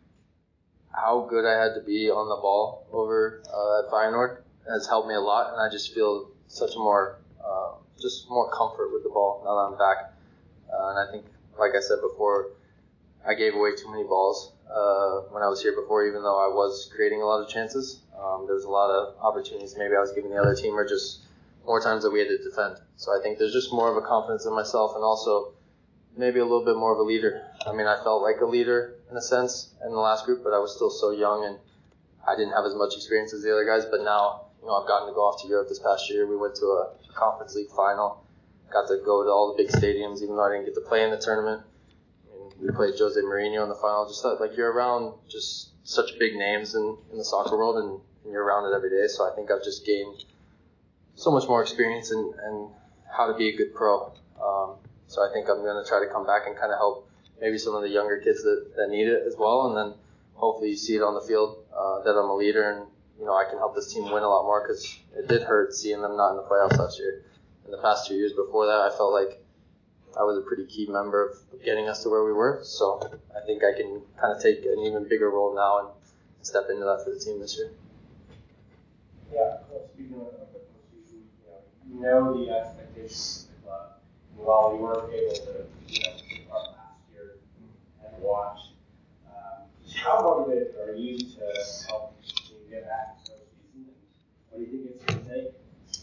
how good I had to be on the ball over uh, at Feyenoord has helped me a lot, and I just feel such a more, uh, just more comfort with the ball now that I'm back. Uh, and I think, like I said before, I gave away too many balls uh, when I was here before, even though I was creating a lot of chances. Um, there was a lot of opportunities maybe I was giving the other team, or just more times that we had to defend. So I think there's just more of a confidence in myself, and also maybe a little bit more of a leader. I mean, I felt like a leader in a sense in the last group, but I was still so young and I didn't have as much experience as the other guys. But now, you know, I've gotten to go off to Europe this past year. We went to a Conference League final, got to go to all the big stadiums, even though I didn't get to play in the tournament. I mean, we played Jose Mourinho in the final. Just like you're around just such big names in, in the soccer world, and, and you're around it every day. So I think I've just gained so much more experience in, in how to be a good pro. Um, so I think I'm going to try to come back and kind of help maybe some of the younger kids that, that need it as well. And then hopefully you see it on the field uh, that I'm a leader, and, you know, I can help this team win a lot more, because it did hurt seeing them not in the playoffs last year. In the past two years before that, I felt like I was a pretty key member of getting us to where we were. So I think I can kind of take an even bigger role now and step into that for the team this year. Yeah, well, speaking of the postseason, you know, you know the expectations of the club. While we weren't able to, you know, take part last year and watch, um, how motivated are you to help the team get back to the postseason? What do you think it's going to take?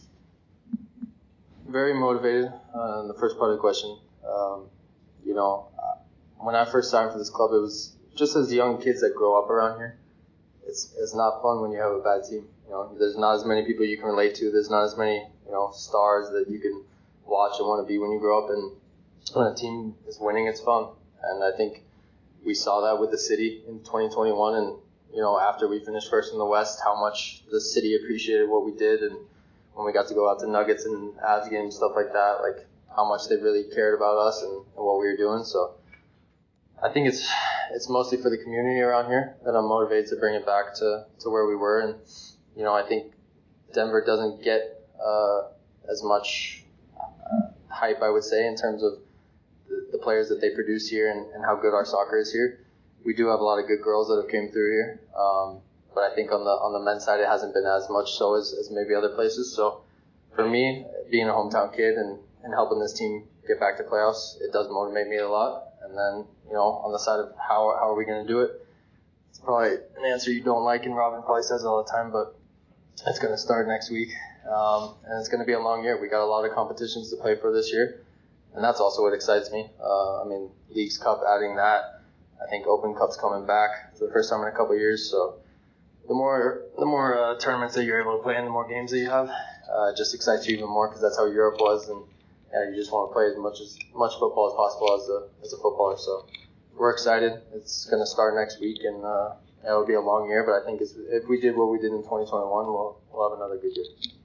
Very motivated uh, in the first part of the question. Um, you know, when I first signed for this club, it was just as young kids that grow up around here. It's it's not fun when you have a bad team. You know, there's not as many people you can relate to. There's not as many, you know, stars that you can watch and want to be when you grow up. And when a team is winning, it's fun. And I think we saw that with the city in twenty twenty-one. And, you know, after we finished first in the West, how much the city appreciated what we did. And when we got to go out to Nuggets and Avs games, stuff like that, like how much they really cared about us and, and what we were doing. So I think it's it's mostly for the community around here that I'm motivated to bring it back to, to where we were. And, you know, I think Denver doesn't get uh, as much uh, hype, I would say, in terms of the, the players that they produce here and, and how good our soccer is here. We do have a lot of good girls that have came through here, um, but I think on the on the men's side it hasn't been as much so as, as maybe other places. So for me, being a hometown kid and, and helping this team get back to playoffs, it does motivate me a lot. And then, you know, on the side of how how are we going to do it, it's probably an answer you don't like, and Robin probably says it all the time, but it's going to start next week, um, and it's going to be a long year. We got a lot of competitions to play for this year, and that's also what excites me. Uh, I mean, Leagues Cup, adding that. I think Open Cup's coming back for the first time in a couple of years. So the more the more uh, tournaments that you're able to play in, the more games that you have, uh, it just excites you even more because that's how Europe was, and yeah, you just want to play as much as much football as possible as a as a footballer. So we're excited. It's going to start next week, and uh, it'll be a long year. But I think it's, if we did what we did in twenty twenty-one, we'll we'll have another good year.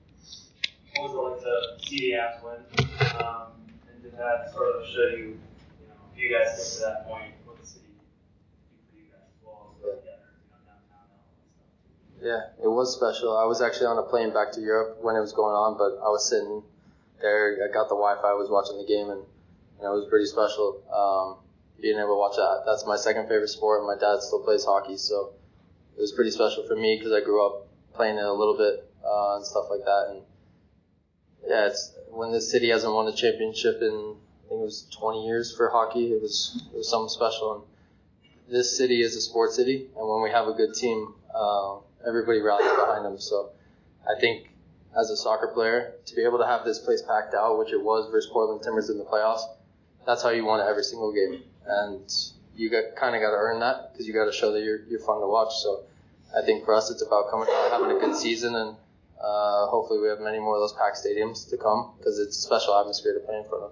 What was it like to see the Avs win? Um, and did that sort of show you, you know, if you guys get to that point, what the city do for you guys as well as go together, you know, downtown and all that stuff? Yeah, it was special. I was actually on a plane back to Europe when it was going on, but I was sitting there. I got the Wi-Fi. I was watching the game, and you know, it was pretty special. Um, being able to watch that. That's my second favorite sport. My dad still plays hockey, so it was pretty special for me because I grew up playing it a little bit uh, and stuff like that. And yeah, it's when the city hasn't won a championship in I think it was twenty years for hockey. It was it was something special. And this city is a sports city, and when we have a good team, uh, everybody rallies behind them. So I think as a soccer player, to be able to have this place packed out, which it was versus Portland Timbers in the playoffs, that's how you want it every single game. And you got kind of got to earn that because you got to show that you're you're fun to watch. So I think for us, it's about coming out, having a good season, and uh, hopefully we have many more of those packed stadiums to come because it's a special atmosphere to play in front of.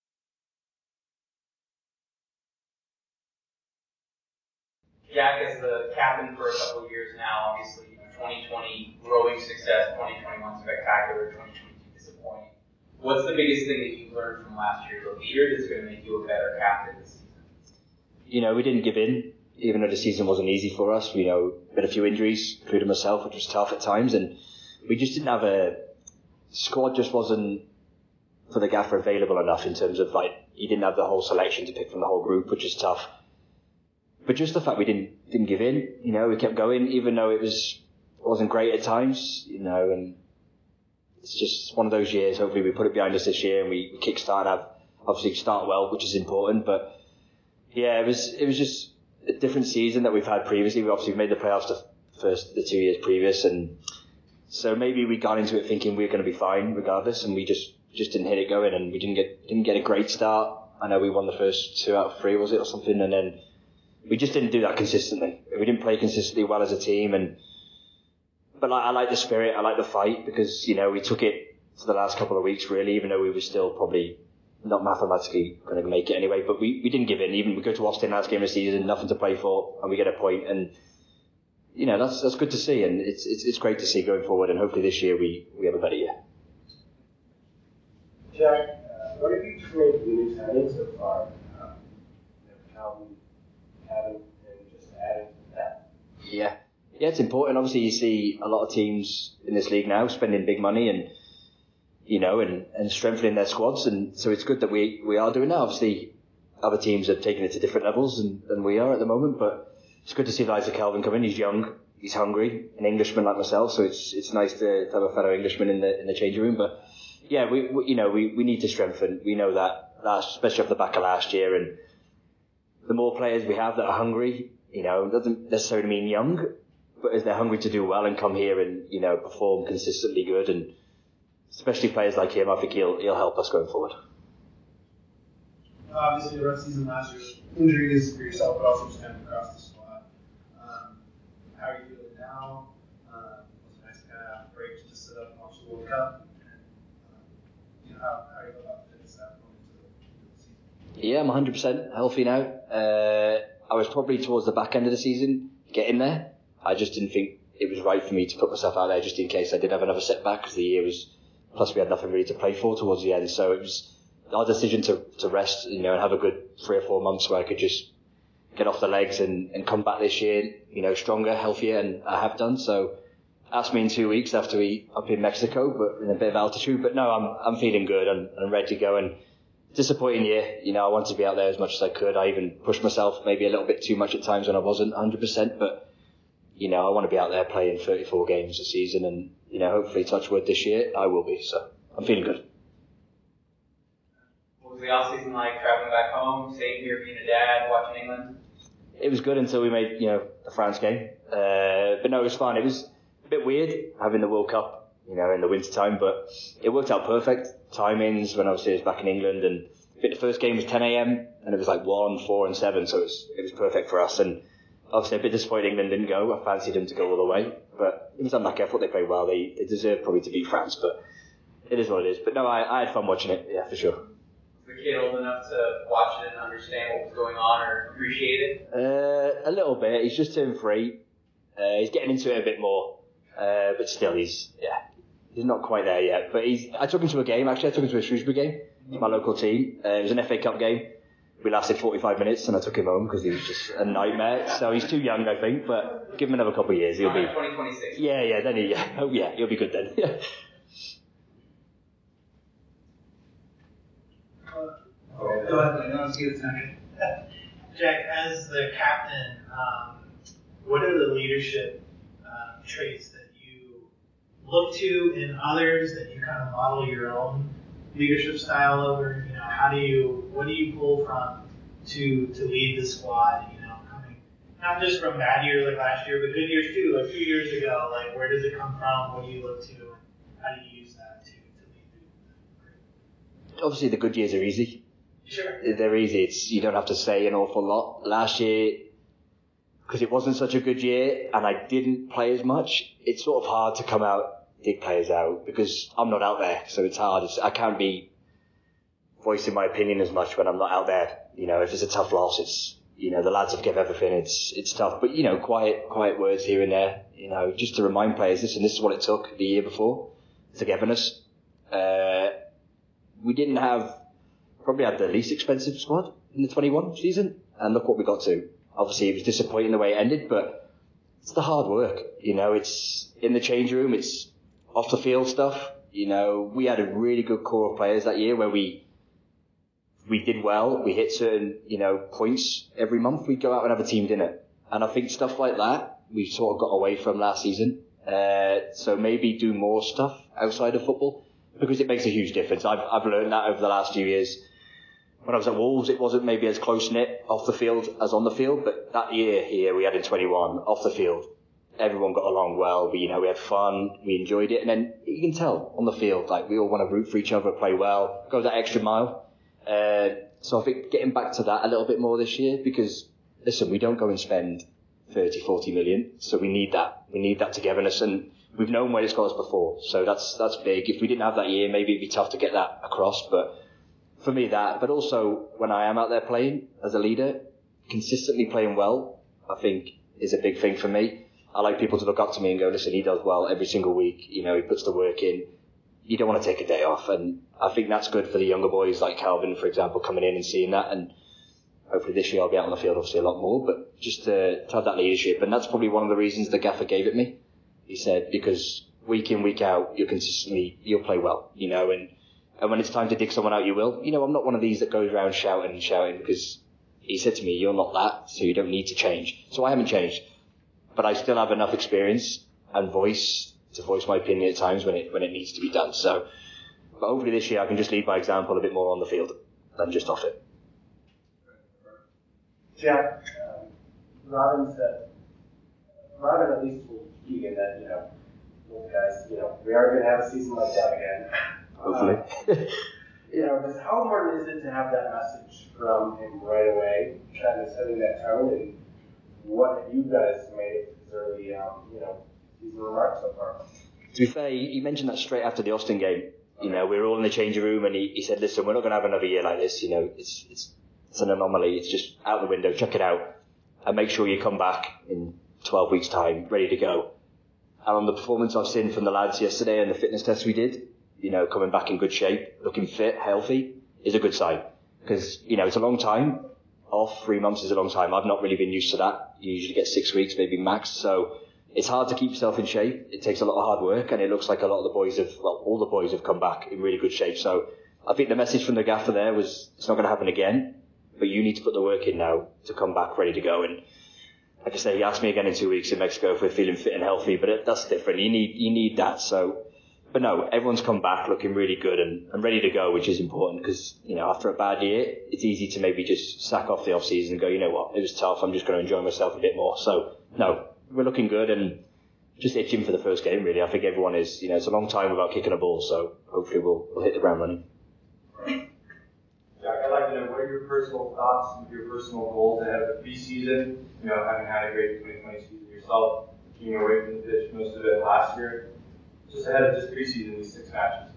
Jack, as the captain for a couple of years now, obviously twenty twenty growing success, twenty twenty-one spectacular, twenty twenty-two disappointing. What's the biggest thing that you learned from last year as a leader that's going to make you a better captain this season? You know, we didn't give in, even though the season wasn't easy for us. We, you know, had a few injuries, including myself, which was tough at times, and we just didn't have a squad. Just wasn't for the gaffer available enough in terms of like he didn't have the whole selection to pick from the whole group, which is tough. But just the fact we didn't didn't give in, you know, we kept going, even though it was wasn't great at times, you know, and it's just one of those years. Hopefully we put it behind us this year and we, we kickstart, have obviously start well, which is important. But yeah, it was it was just a different season that we've had previously. We obviously made the playoffs the first the two years previous, and so maybe we got into it thinking we were going to be fine regardless, and we just, just didn't hit it going, and we didn't get didn't get a great start. I know we won the first two out of three, was it, or something, and then we just didn't do that consistently. We didn't play consistently well as a team, and but like, I like the spirit, I like the fight, because you know we took it for the last couple of weeks really, even though we were still probably not mathematically going to make it anyway. But we, we didn't give in. Even we go to Austin last game of the season, nothing to play for, and we get a point, and you know that's that's good to see, and it's it's it's great to see going forward, and hopefully this year we, we have a better year. Jack, uh, what have you made units having so far? Um, you know, Calvin, having, and just adding to that. Yeah. Yeah, it's important. Obviously, you see a lot of teams in this league now spending big money and, you know, and, and strengthening their squads. And so it's good that we, we are doing that. Obviously, other teams have taken it to different levels than, than we are at the moment. But it's good to see Liza Kelvin come in. He's young. He's hungry. An Englishman like myself. So it's it's nice to, to have a fellow Englishman in the in the changing room. But yeah, we, we you know, we, we need to strengthen. We know that, last, especially off the back of last year. And the more players we have that are hungry, you know, it doesn't necessarily mean young, but as they're hungry to do well and come here and, you know, perform consistently good, and especially players like him, I think he'll he'll help us going forward. Obviously, the rough season last year, injuries for yourself, but also just kind of across the squad. Um, how are you feeling now? Uh, it was a nice kind of break to sit up and watch the World Cup. And, um, you know, how, how are you feeling about fitness that going into the season? Yeah, I'm one hundred percent healthy now. Uh, I was probably towards the back end of the season getting there. I just didn't think it was right for me to put myself out there just in case I did have another setback, because the year was, plus we had nothing really to play for towards the end. So it was our decision to, to rest, you know, and have a good three or four months where I could just get off the legs and, and come back this year, you know, stronger, healthier, and I have done. So ask me in two weeks after we up in Mexico, but in a bit of altitude. But no, I'm I'm feeling good and I'm ready to go. And disappointing year, you know, I wanted to be out there as much as I could. I even pushed myself maybe a little bit too much at times when I wasn't one hundred percent. But you know, I want to be out there playing thirty-four games a season, and you know, hopefully, touch wood this year, I will be. So I'm feeling good. What was the off season like? Traveling back home, staying here, being a dad, watching England. It was good until we made, you know, the France game. Uh, but no, it was fun. It was a bit weird having the World Cup, you know, in the winter time, but it worked out perfect. Timings when obviously I was back in England, and I think the first game was ten a.m. and it was like one, four, and seven, so it was it was perfect for us. And obviously a bit disappointed England didn't go. I fancied them to go all the way, but it was unlucky. I thought they played well. They they deserved probably to beat France, but it is what it is. But no, I, I had fun watching it, yeah, for sure. Was the kid old enough to watch it and understand what was going on or appreciate it? Uh, a little bit. He's just turned three. Uh, he's getting into it a bit more, uh, but still, he's yeah, he's not quite there yet. But he's. I took him to a game. Actually, I took him to a Shrewsbury game. It's my local team. Uh, it was an F A Cup game. We lasted forty-five minutes, and I took him home because he was just a nightmare. So he's too young, I think. But give him another couple of years, he'll be. twenty twenty-six. Yeah, yeah. Then he. Yeah, oh yeah, he'll be good then. Yeah. Go ahead, I don't see the time. Jack, as the captain, um, what are the leadership uh, traits that you look to in others that you kind of model your own leadership style over? You know, how do you, what do you pull from to to lead the squad? You know, coming not just from bad years like last year, but good years too. Like a few years ago, like where does it come from? What do you look to, and how do you use that to to lead the group? Obviously, the good years are easy. Sure. They're easy. It's, you don't have to say an awful lot. Last year, because it wasn't such a good year and I didn't play as much, it's sort of hard to come out, dig players out, because I'm not out there. So it's hard. It's, I can't be voicing my opinion as much when I'm not out there. You know, if it's a tough loss, it's, you know, the lads have given everything. It's it's tough. But, you know, quiet quiet words here and there, you know, just to remind players, listen, this is what it took the year before, togetherness. Uh, we didn't have... Probably had the least expensive squad in the twenty-one season, and look what we got to. Obviously, it was disappointing the way it ended, but it's the hard work. You know, it's in the change room, it's off the field stuff. You know, we had a really good core of players that year where we we did well. We hit certain, you know, points every month. We'd go out and have a team dinner, and I think stuff like that we sort of got away from last season. Uh, so maybe do more stuff outside of football because it makes a huge difference. I've I've learned that over the last few years. When I was at Wolves, it wasn't maybe as close-knit off the field as on the field, but that year here we had in twenty-one, off the field, everyone got along well. We, you know, we had fun, we enjoyed it, and then you can tell on the field, like we all want to root for each other, play well, go that extra mile. Uh, so I think getting back to that a little bit more this year, because listen, we don't go and spend thirty, forty million, so we need that. We need that togetherness, and we've known where it's got us before, so that's that's big. If we didn't have that year, maybe it'd be tough to get that across, but. For me, that, but also when I am out there playing as a leader, consistently playing well, I think is a big thing for me. I like people to look up to me and go, listen, he does well every single week. You know, he puts the work in. You don't want to take a day off. And I think that's good for the younger boys like Calvin, for example, coming in and seeing that. And hopefully this year I'll be out on the field obviously a lot more, but just to, to have that leadership. And that's probably one of the reasons the gaffer gave it me. He said, because week in, week out, you're consistently, you'll play well, you know, and And when it's time to dig someone out, you will. You know, I'm not one of these that goes around shouting and shouting because he said to me, you're not that, so you don't need to change. So I haven't changed. But I still have enough experience and voice to voice my opinion at times when it when it needs to be done. So, but hopefully this year I can just lead by example a bit more on the field than just off it. Jack, um, Robin said, Robin at least told Keegan that, you know, those guys, you know, we are going to have a season like that again. Hopefully. Um, you know, just how important is it to have that message from him right away, kind of setting that tone, and what have you guys made of his early, um, you know, season remarks so far? To be fair, he mentioned that straight after the Austin game. You know, we were all in the changing room, and he, he said, listen, we're not going to have another year like this. You know, it's it's it's an anomaly. It's just out the window. Check it out. And make sure you come back in twelve weeks' time, ready to go. And on the performance I've seen from the lads yesterday and the fitness test we did, you know, coming back in good shape, looking fit, healthy, is a good sign. Because, you know, it's a long time. Off, three months is a long time. I've not really been used to that. You usually get six weeks, maybe max. So it's hard to keep yourself in shape. It takes a lot of hard work, and it looks like a lot of the boys have, well, all the boys have come back in really good shape. So I think the message from the gaffer there was, it's not going to happen again, but you need to put the work in now to come back ready to go. And like I say, he asked me again in two weeks in Mexico if we're feeling fit and healthy, but it, that's different. You need you need that. So, but no, everyone's come back looking really good and, and ready to go, which is important because, you know, after a bad year, it's easy to maybe just sack off the off season and go, you know what, it was tough. I'm just going to enjoy myself a bit more. So no, we're looking good and just itching for the first game. Really, I think everyone is. You know, it's a long time without kicking a ball, so hopefully we'll we'll hit the ground running. Jack, I'd like to know what are your personal thoughts and your personal goals ahead of the preseason? You know, having had a great twenty twenty season yourself, being away from the pitch most of it last year, just ahead of this preseason, these six matches.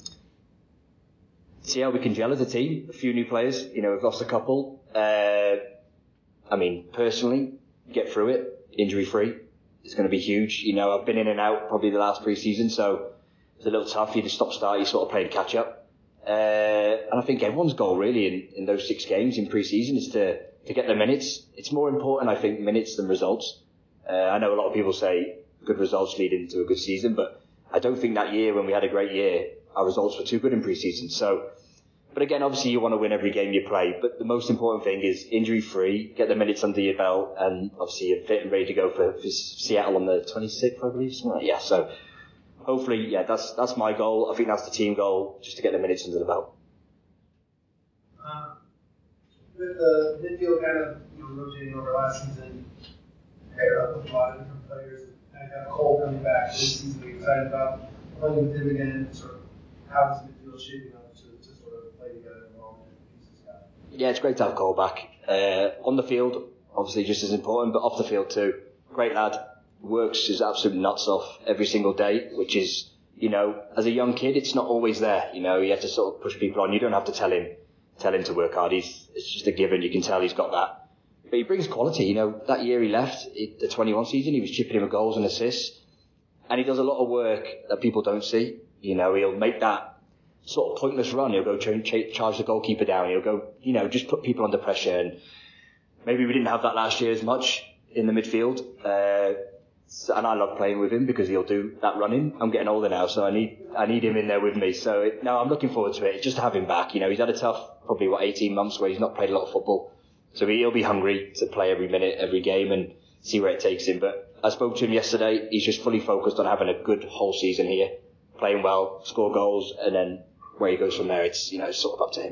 See how we can gel as a team. A few new players. You know, we've lost a couple. Uh, I mean, personally, get through it, injury free. It's going to be huge. You know, I've been in and out probably the last preseason, so it's a little tough. You just stop start, you sort of playing catch up. Uh, and I think everyone's goal really in, in those six games in preseason is to, to get the minutes. It's more important, I think, minutes than results. Uh, I know a lot of people say good results lead into a good season, but I don't think that year when we had a great year, our results were too good in preseason. So, but again, obviously you want to win every game you play, but the most important thing is injury free, get the minutes under your belt, and obviously you're fit and ready to go for, for Seattle on the twenty-sixth, I believe, something like that. Yeah, so hopefully, yeah, that's that's my goal. I think that's the team goal, just to get the minutes under the belt. Uh, with the midfield kind of, you know, rotating over last season, paired up with a lot of different players, and got Cole coming back this season. Are you excited about playing with him again? Sort of how is midfield shaping up to, to sort of play together and all the pieces got? Yeah, it's great to have Cole back. Uh, on the field, obviously just as important, but off the field too. Great lad. Works his absolute nuts off every single day, which is, you know, as a young kid, it's not always there. You know, you have to sort of push people on. You don't have to tell him, tell him to work hard. He's, it's just a given. You can tell he's got that. But he brings quality. You know, that year he left, it, the twenty-one season, he was chipping in with goals and assists. And he does a lot of work that people don't see. You know, he'll make that sort of pointless run. He'll go ch- ch- charge the goalkeeper down. He'll go, you know, just put people under pressure. And maybe we didn't have that last year as much in the midfield. Uh, So, and I love playing with him because he'll do that running. I'm getting older now, so I need I need him in there with me. So it, no, I'm looking forward to it. Just to have him back. You know, he's had a tough, probably what eighteen months where he's not played a lot of football. So he'll be hungry to play every minute, every game, and see where it takes him. But I spoke to him yesterday. He's just fully focused on having a good whole season here, playing well, score goals, and then where he goes from there, it's, you know, it's sort of up to him.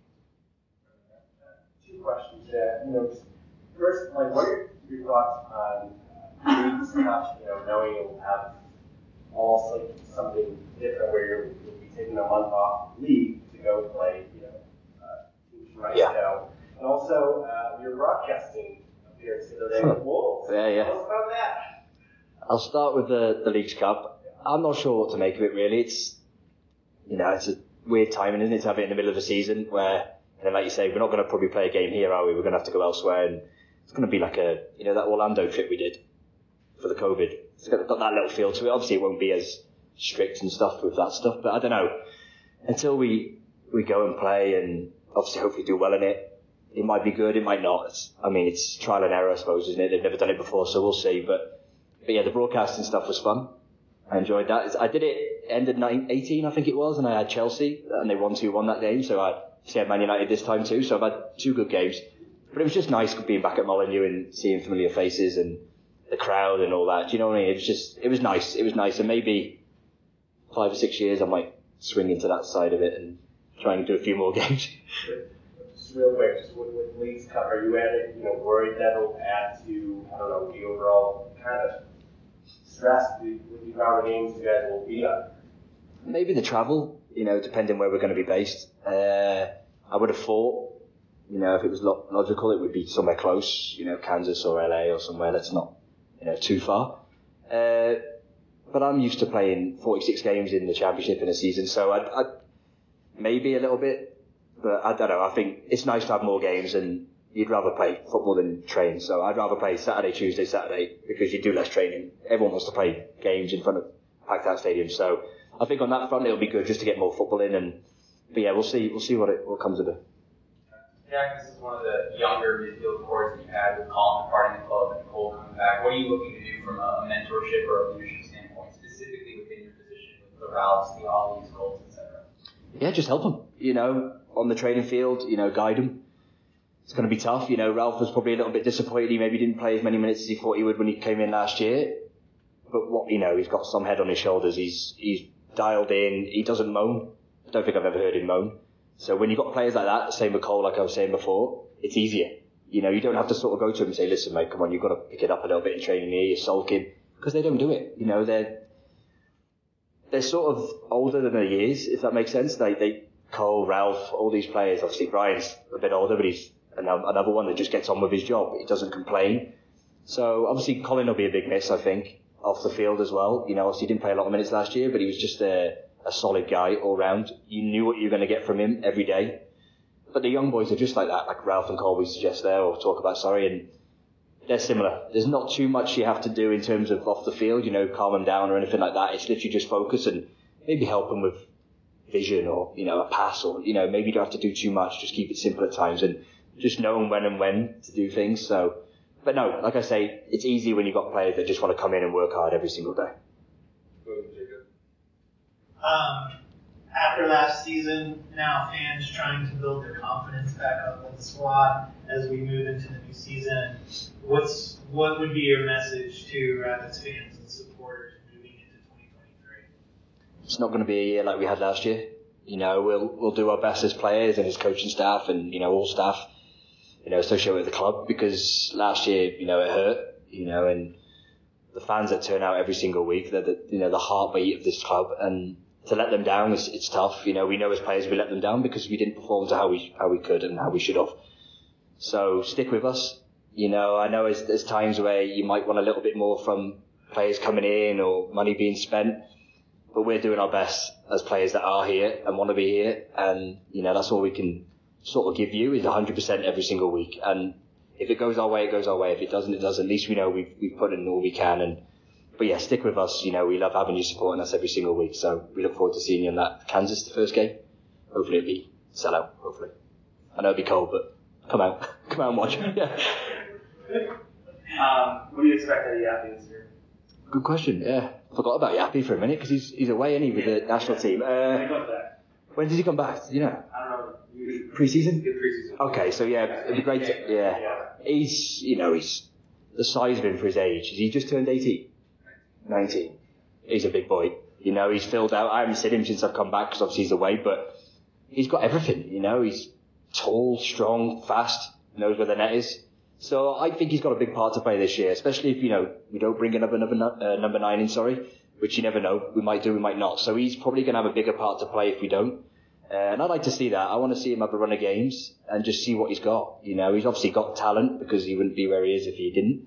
Two questions there. You know, first, like, what are your thoughts on Leagues Cup, you know, knowing it will have almost like something different where you're, you'll be taking a month off league to go play, you know, uh, teams right Yeah. now. And also, uh, your broadcasting appearance the other day with Wolves. Yeah, yeah. Tell us about that. I'll start with the, the Leagues Cup. I'm not sure what to make of it, really. It's, you know, it's a weird timing, isn't it, to have it in the middle of the season where, and then like you say, we're not going to probably play a game here, are we? We're going to have to go elsewhere, and it's going to be like a, you know, that Orlando trip we did for the COVID. It's got, got that little feel to it. Obviously, it won't be as strict and stuff with that stuff, but I don't know. Until we we go and play and obviously hopefully do well in it, it might be good, it might not. It's, I mean, it's trial and error, I suppose, isn't it? They've never done it before, so we'll see. But, but yeah, the broadcasting stuff was fun. I enjoyed that. I did it, ended eighteen, I think it was, and I had Chelsea, and they won two one that game, so I had Man United this time too, so I've had two good games. But it was just nice being back at Molineux and seeing familiar faces and the crowd and all that. Do you know what I mean? It was just, it was nice. It was nice. And maybe five or six years I might swing into that side of it and try and do a few more games. Just real quick, just with, with Leagues Cup, are you at, you know, worried that it'll add to, I don't know, the overall kind of stress with the amount of games you guys will be on? Maybe the travel, you know, depending where we're going to be based. Uh, I would have thought, you know, if it was lo- logical, it would be somewhere close, you know, Kansas or L A or somewhere that's not, you know, too far. Uh, but I'm used to playing forty-six games in the championship in a season, so I'd, I'd maybe a little bit, but I don't know. I think it's nice to have more games, and you'd rather play football than train. So I'd rather play Saturday, Tuesday, Saturday, because you do less training. Everyone wants to play games in front of packed out stadiums. So I think on that front it'll be good just to get more football in, and but yeah, we'll see. We'll see what it what comes of it. Jack, this is one of the younger midfield cores that you had with Colin departing the club and Cole coming back. What are you looking to do from a mentorship or a leadership standpoint, specifically within your position with the Ralphs, the Ollies, Colts, et cetera? Yeah, just help them. You know, on the training field, you know, guide them. It's going to be tough. You know, Ralph was probably a little bit disappointed. He maybe didn't play as many minutes as he thought he would when he came in last year. But what you know, he's got some head on his shoulders. He's he's dialed in. He doesn't moan. I don't think I've ever heard him moan. So when you've got players like that, same with Cole, like I was saying before, it's easier. You know, you don't have to sort of go to him and say, listen, mate, come on, you've got to pick it up a little bit in training here, you're sulking. Because they don't do it. You know, they're they're sort of older than their years, if that makes sense. They, they Cole, Ralph, all these players, obviously Brian's a bit older, but he's another one that just gets on with his job. He doesn't complain. So obviously Colin will be a big miss, I think, off the field as well. You know, obviously he didn't play a lot of minutes last year, but he was just a, a solid guy all round. You knew what you were going to get from him every day. But the young boys are just like that, like Ralph and Cole we suggest there, or talk about, sorry, and they're similar. There's not too much you have to do in terms of off the field, you know, calm them down or anything like that. It's literally just focus and maybe help them with vision or, you know, a pass, or, you know, maybe you don't have to do too much, just keep it simple at times and just knowing when and when to do things. So, but no, like I say, it's easy when you've got players that just want to come in and work hard every single day. Um, after last season, now fans trying to build their confidence back up with the squad as we move into the new season. What's what would be your message to Rapids fans and supporters moving into twenty twenty-three? It's not going to be a year like we had last year. You know, we'll we'll do our best as players and as coaching staff and, you know, all staff, you know, associated with the club, because last year, you know, it hurt, you know, and the fans that turn out every single week, they're the, you know, the heartbeat of this club, and to let them down, it's, it's tough. You know, we know as players we let them down because we didn't perform to how we how we could and how we should have. So stick with us. You know, I know there's, there's times where you might want a little bit more from players coming in or money being spent, but we're doing our best as players that are here and want to be here, and, you know, that's all we can sort of give you is one hundred percent every single week. And if it goes our way, it goes our way. If it doesn't, it doesn't. At least we know we've, we've put in all we can. And But yeah, stick with us. You know, we love having you supporting us every single week. So we look forward to seeing you in that Kansas, the first game. Hopefully it'll be sellout, hopefully. I know it'll be cold, but come out. Come out and watch. Yeah. Um, what do you expect out of Yappy this year? Good question, yeah. Forgot about Yappy for a minute because he's he's away, isn't he, with the national team. Uh, When he comes back? when does he come back? Do you know? I don't know. You- Pre-season? Yeah, pre-season. Okay, so yeah, it'd be great to, yeah. Yeah. He's, you know, he's the size of him for his age. Has he just turned eighteen? nineteen. He's a big boy. You know, he's filled out. I haven't seen him since I've come back because obviously he's away, but he's got everything, you know. He's tall, strong, fast, knows where the net is. So I think he's got a big part to play this year, especially if, you know, we don't bring another number, uh, number nine in, sorry, which you never know. We might do, we might not. So he's probably going to have a bigger part to play if we don't. Uh, and I'd like to see that. I want to see him have a run of games and just see what he's got. You know, he's obviously got talent because he wouldn't be where he is if he didn't.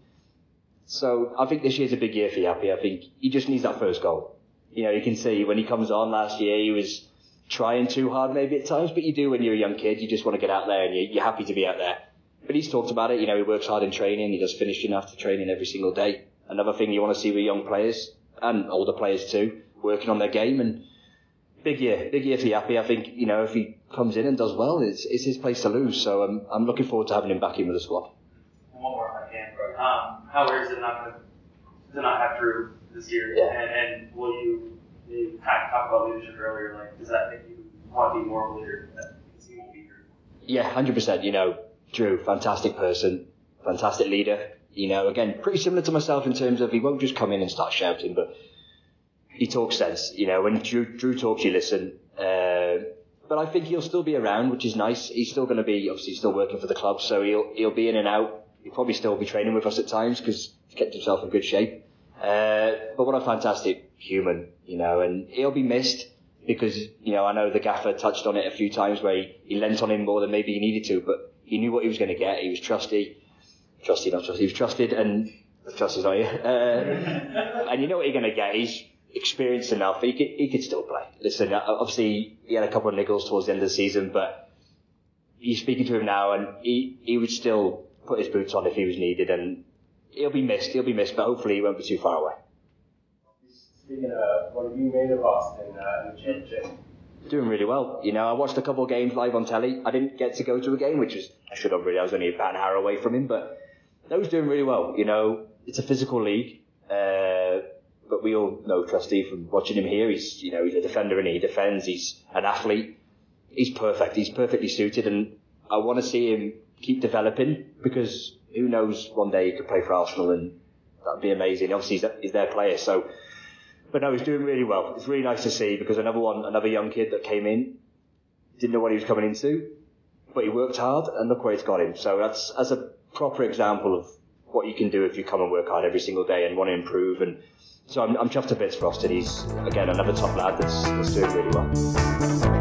So I think this year's a big year for Yappy. I think he just needs that first goal. You know, you can see when he comes on last year, he was trying too hard maybe at times, but you do when you're a young kid. You just want to get out there and you're happy to be out there. But he's talked about it. You know, he works hard in training. He does finishing after training every single day. Another thing you want to see with young players and older players too, working on their game. And big year, big year for Yappy. I think, you know, if he comes in and does well, it's, it's his place to lose. So um, I'm looking forward to having him back in with the squad. And one more if I can. Um, how weird is it not to, to not have Drew this year? Yeah. And, and will you, you kind of talk about leadership earlier, like, does that make you want to be more of a leader because he won't be here? Yeah, one hundred percent. You know, Drew, fantastic person, fantastic leader. You know, again, pretty similar to myself in terms of he won't just come in and start shouting, but he talks sense. You know, when Drew, Drew talks, you listen. Uh, but I think he'll still be around, which is nice. He's still going to be, obviously, still working for the club, so he'll he'll be in and out. He'll probably still be training with us at times because he's kept himself in good shape. Uh, but what a fantastic human, you know, and he'll be missed because, you know, I know the gaffer touched on it a few times where he, he lent on him more than maybe he needed to, but he knew what he was going to get. He was trusty. Trusty, not trusty. He was trusted and... Trusty, sorry. Uh, and you know what you're going to get. He's experienced enough. He could, he could still play. Listen, obviously, he had a couple of niggles towards the end of the season, but you're speaking to him now, and he, he would still put his boots on if he was needed, and he'll be missed. He'll be missed, but hopefully he won't be too far away. Speaking of, what have you made of Austin uh, in the championship? doing really well. You know, I watched a couple of games live on telly. I didn't get to go to a game, which was, I should have really, I was only about an hour away from him, but no, he's doing really well. You know, it's a physical league, uh, but we all know Trustee from watching him here. He's, you know, he's a defender and he defends. He's an athlete. He's perfect. He's perfectly suited, and I want to see him keep developing, because who knows, one day he could play for Arsenal and that'd be amazing. Obviously, he's, he's their player, so. But no, he's doing really well. It's really nice to see, because another one, another young kid that came in, didn't know what he was coming into, but he worked hard, and look where it's got him. So that's that's a proper example of what you can do if you come and work hard every single day and want to improve. And so I'm, I'm chuffed to bits for Austin. He's, again, another top lad that's, that's doing really well.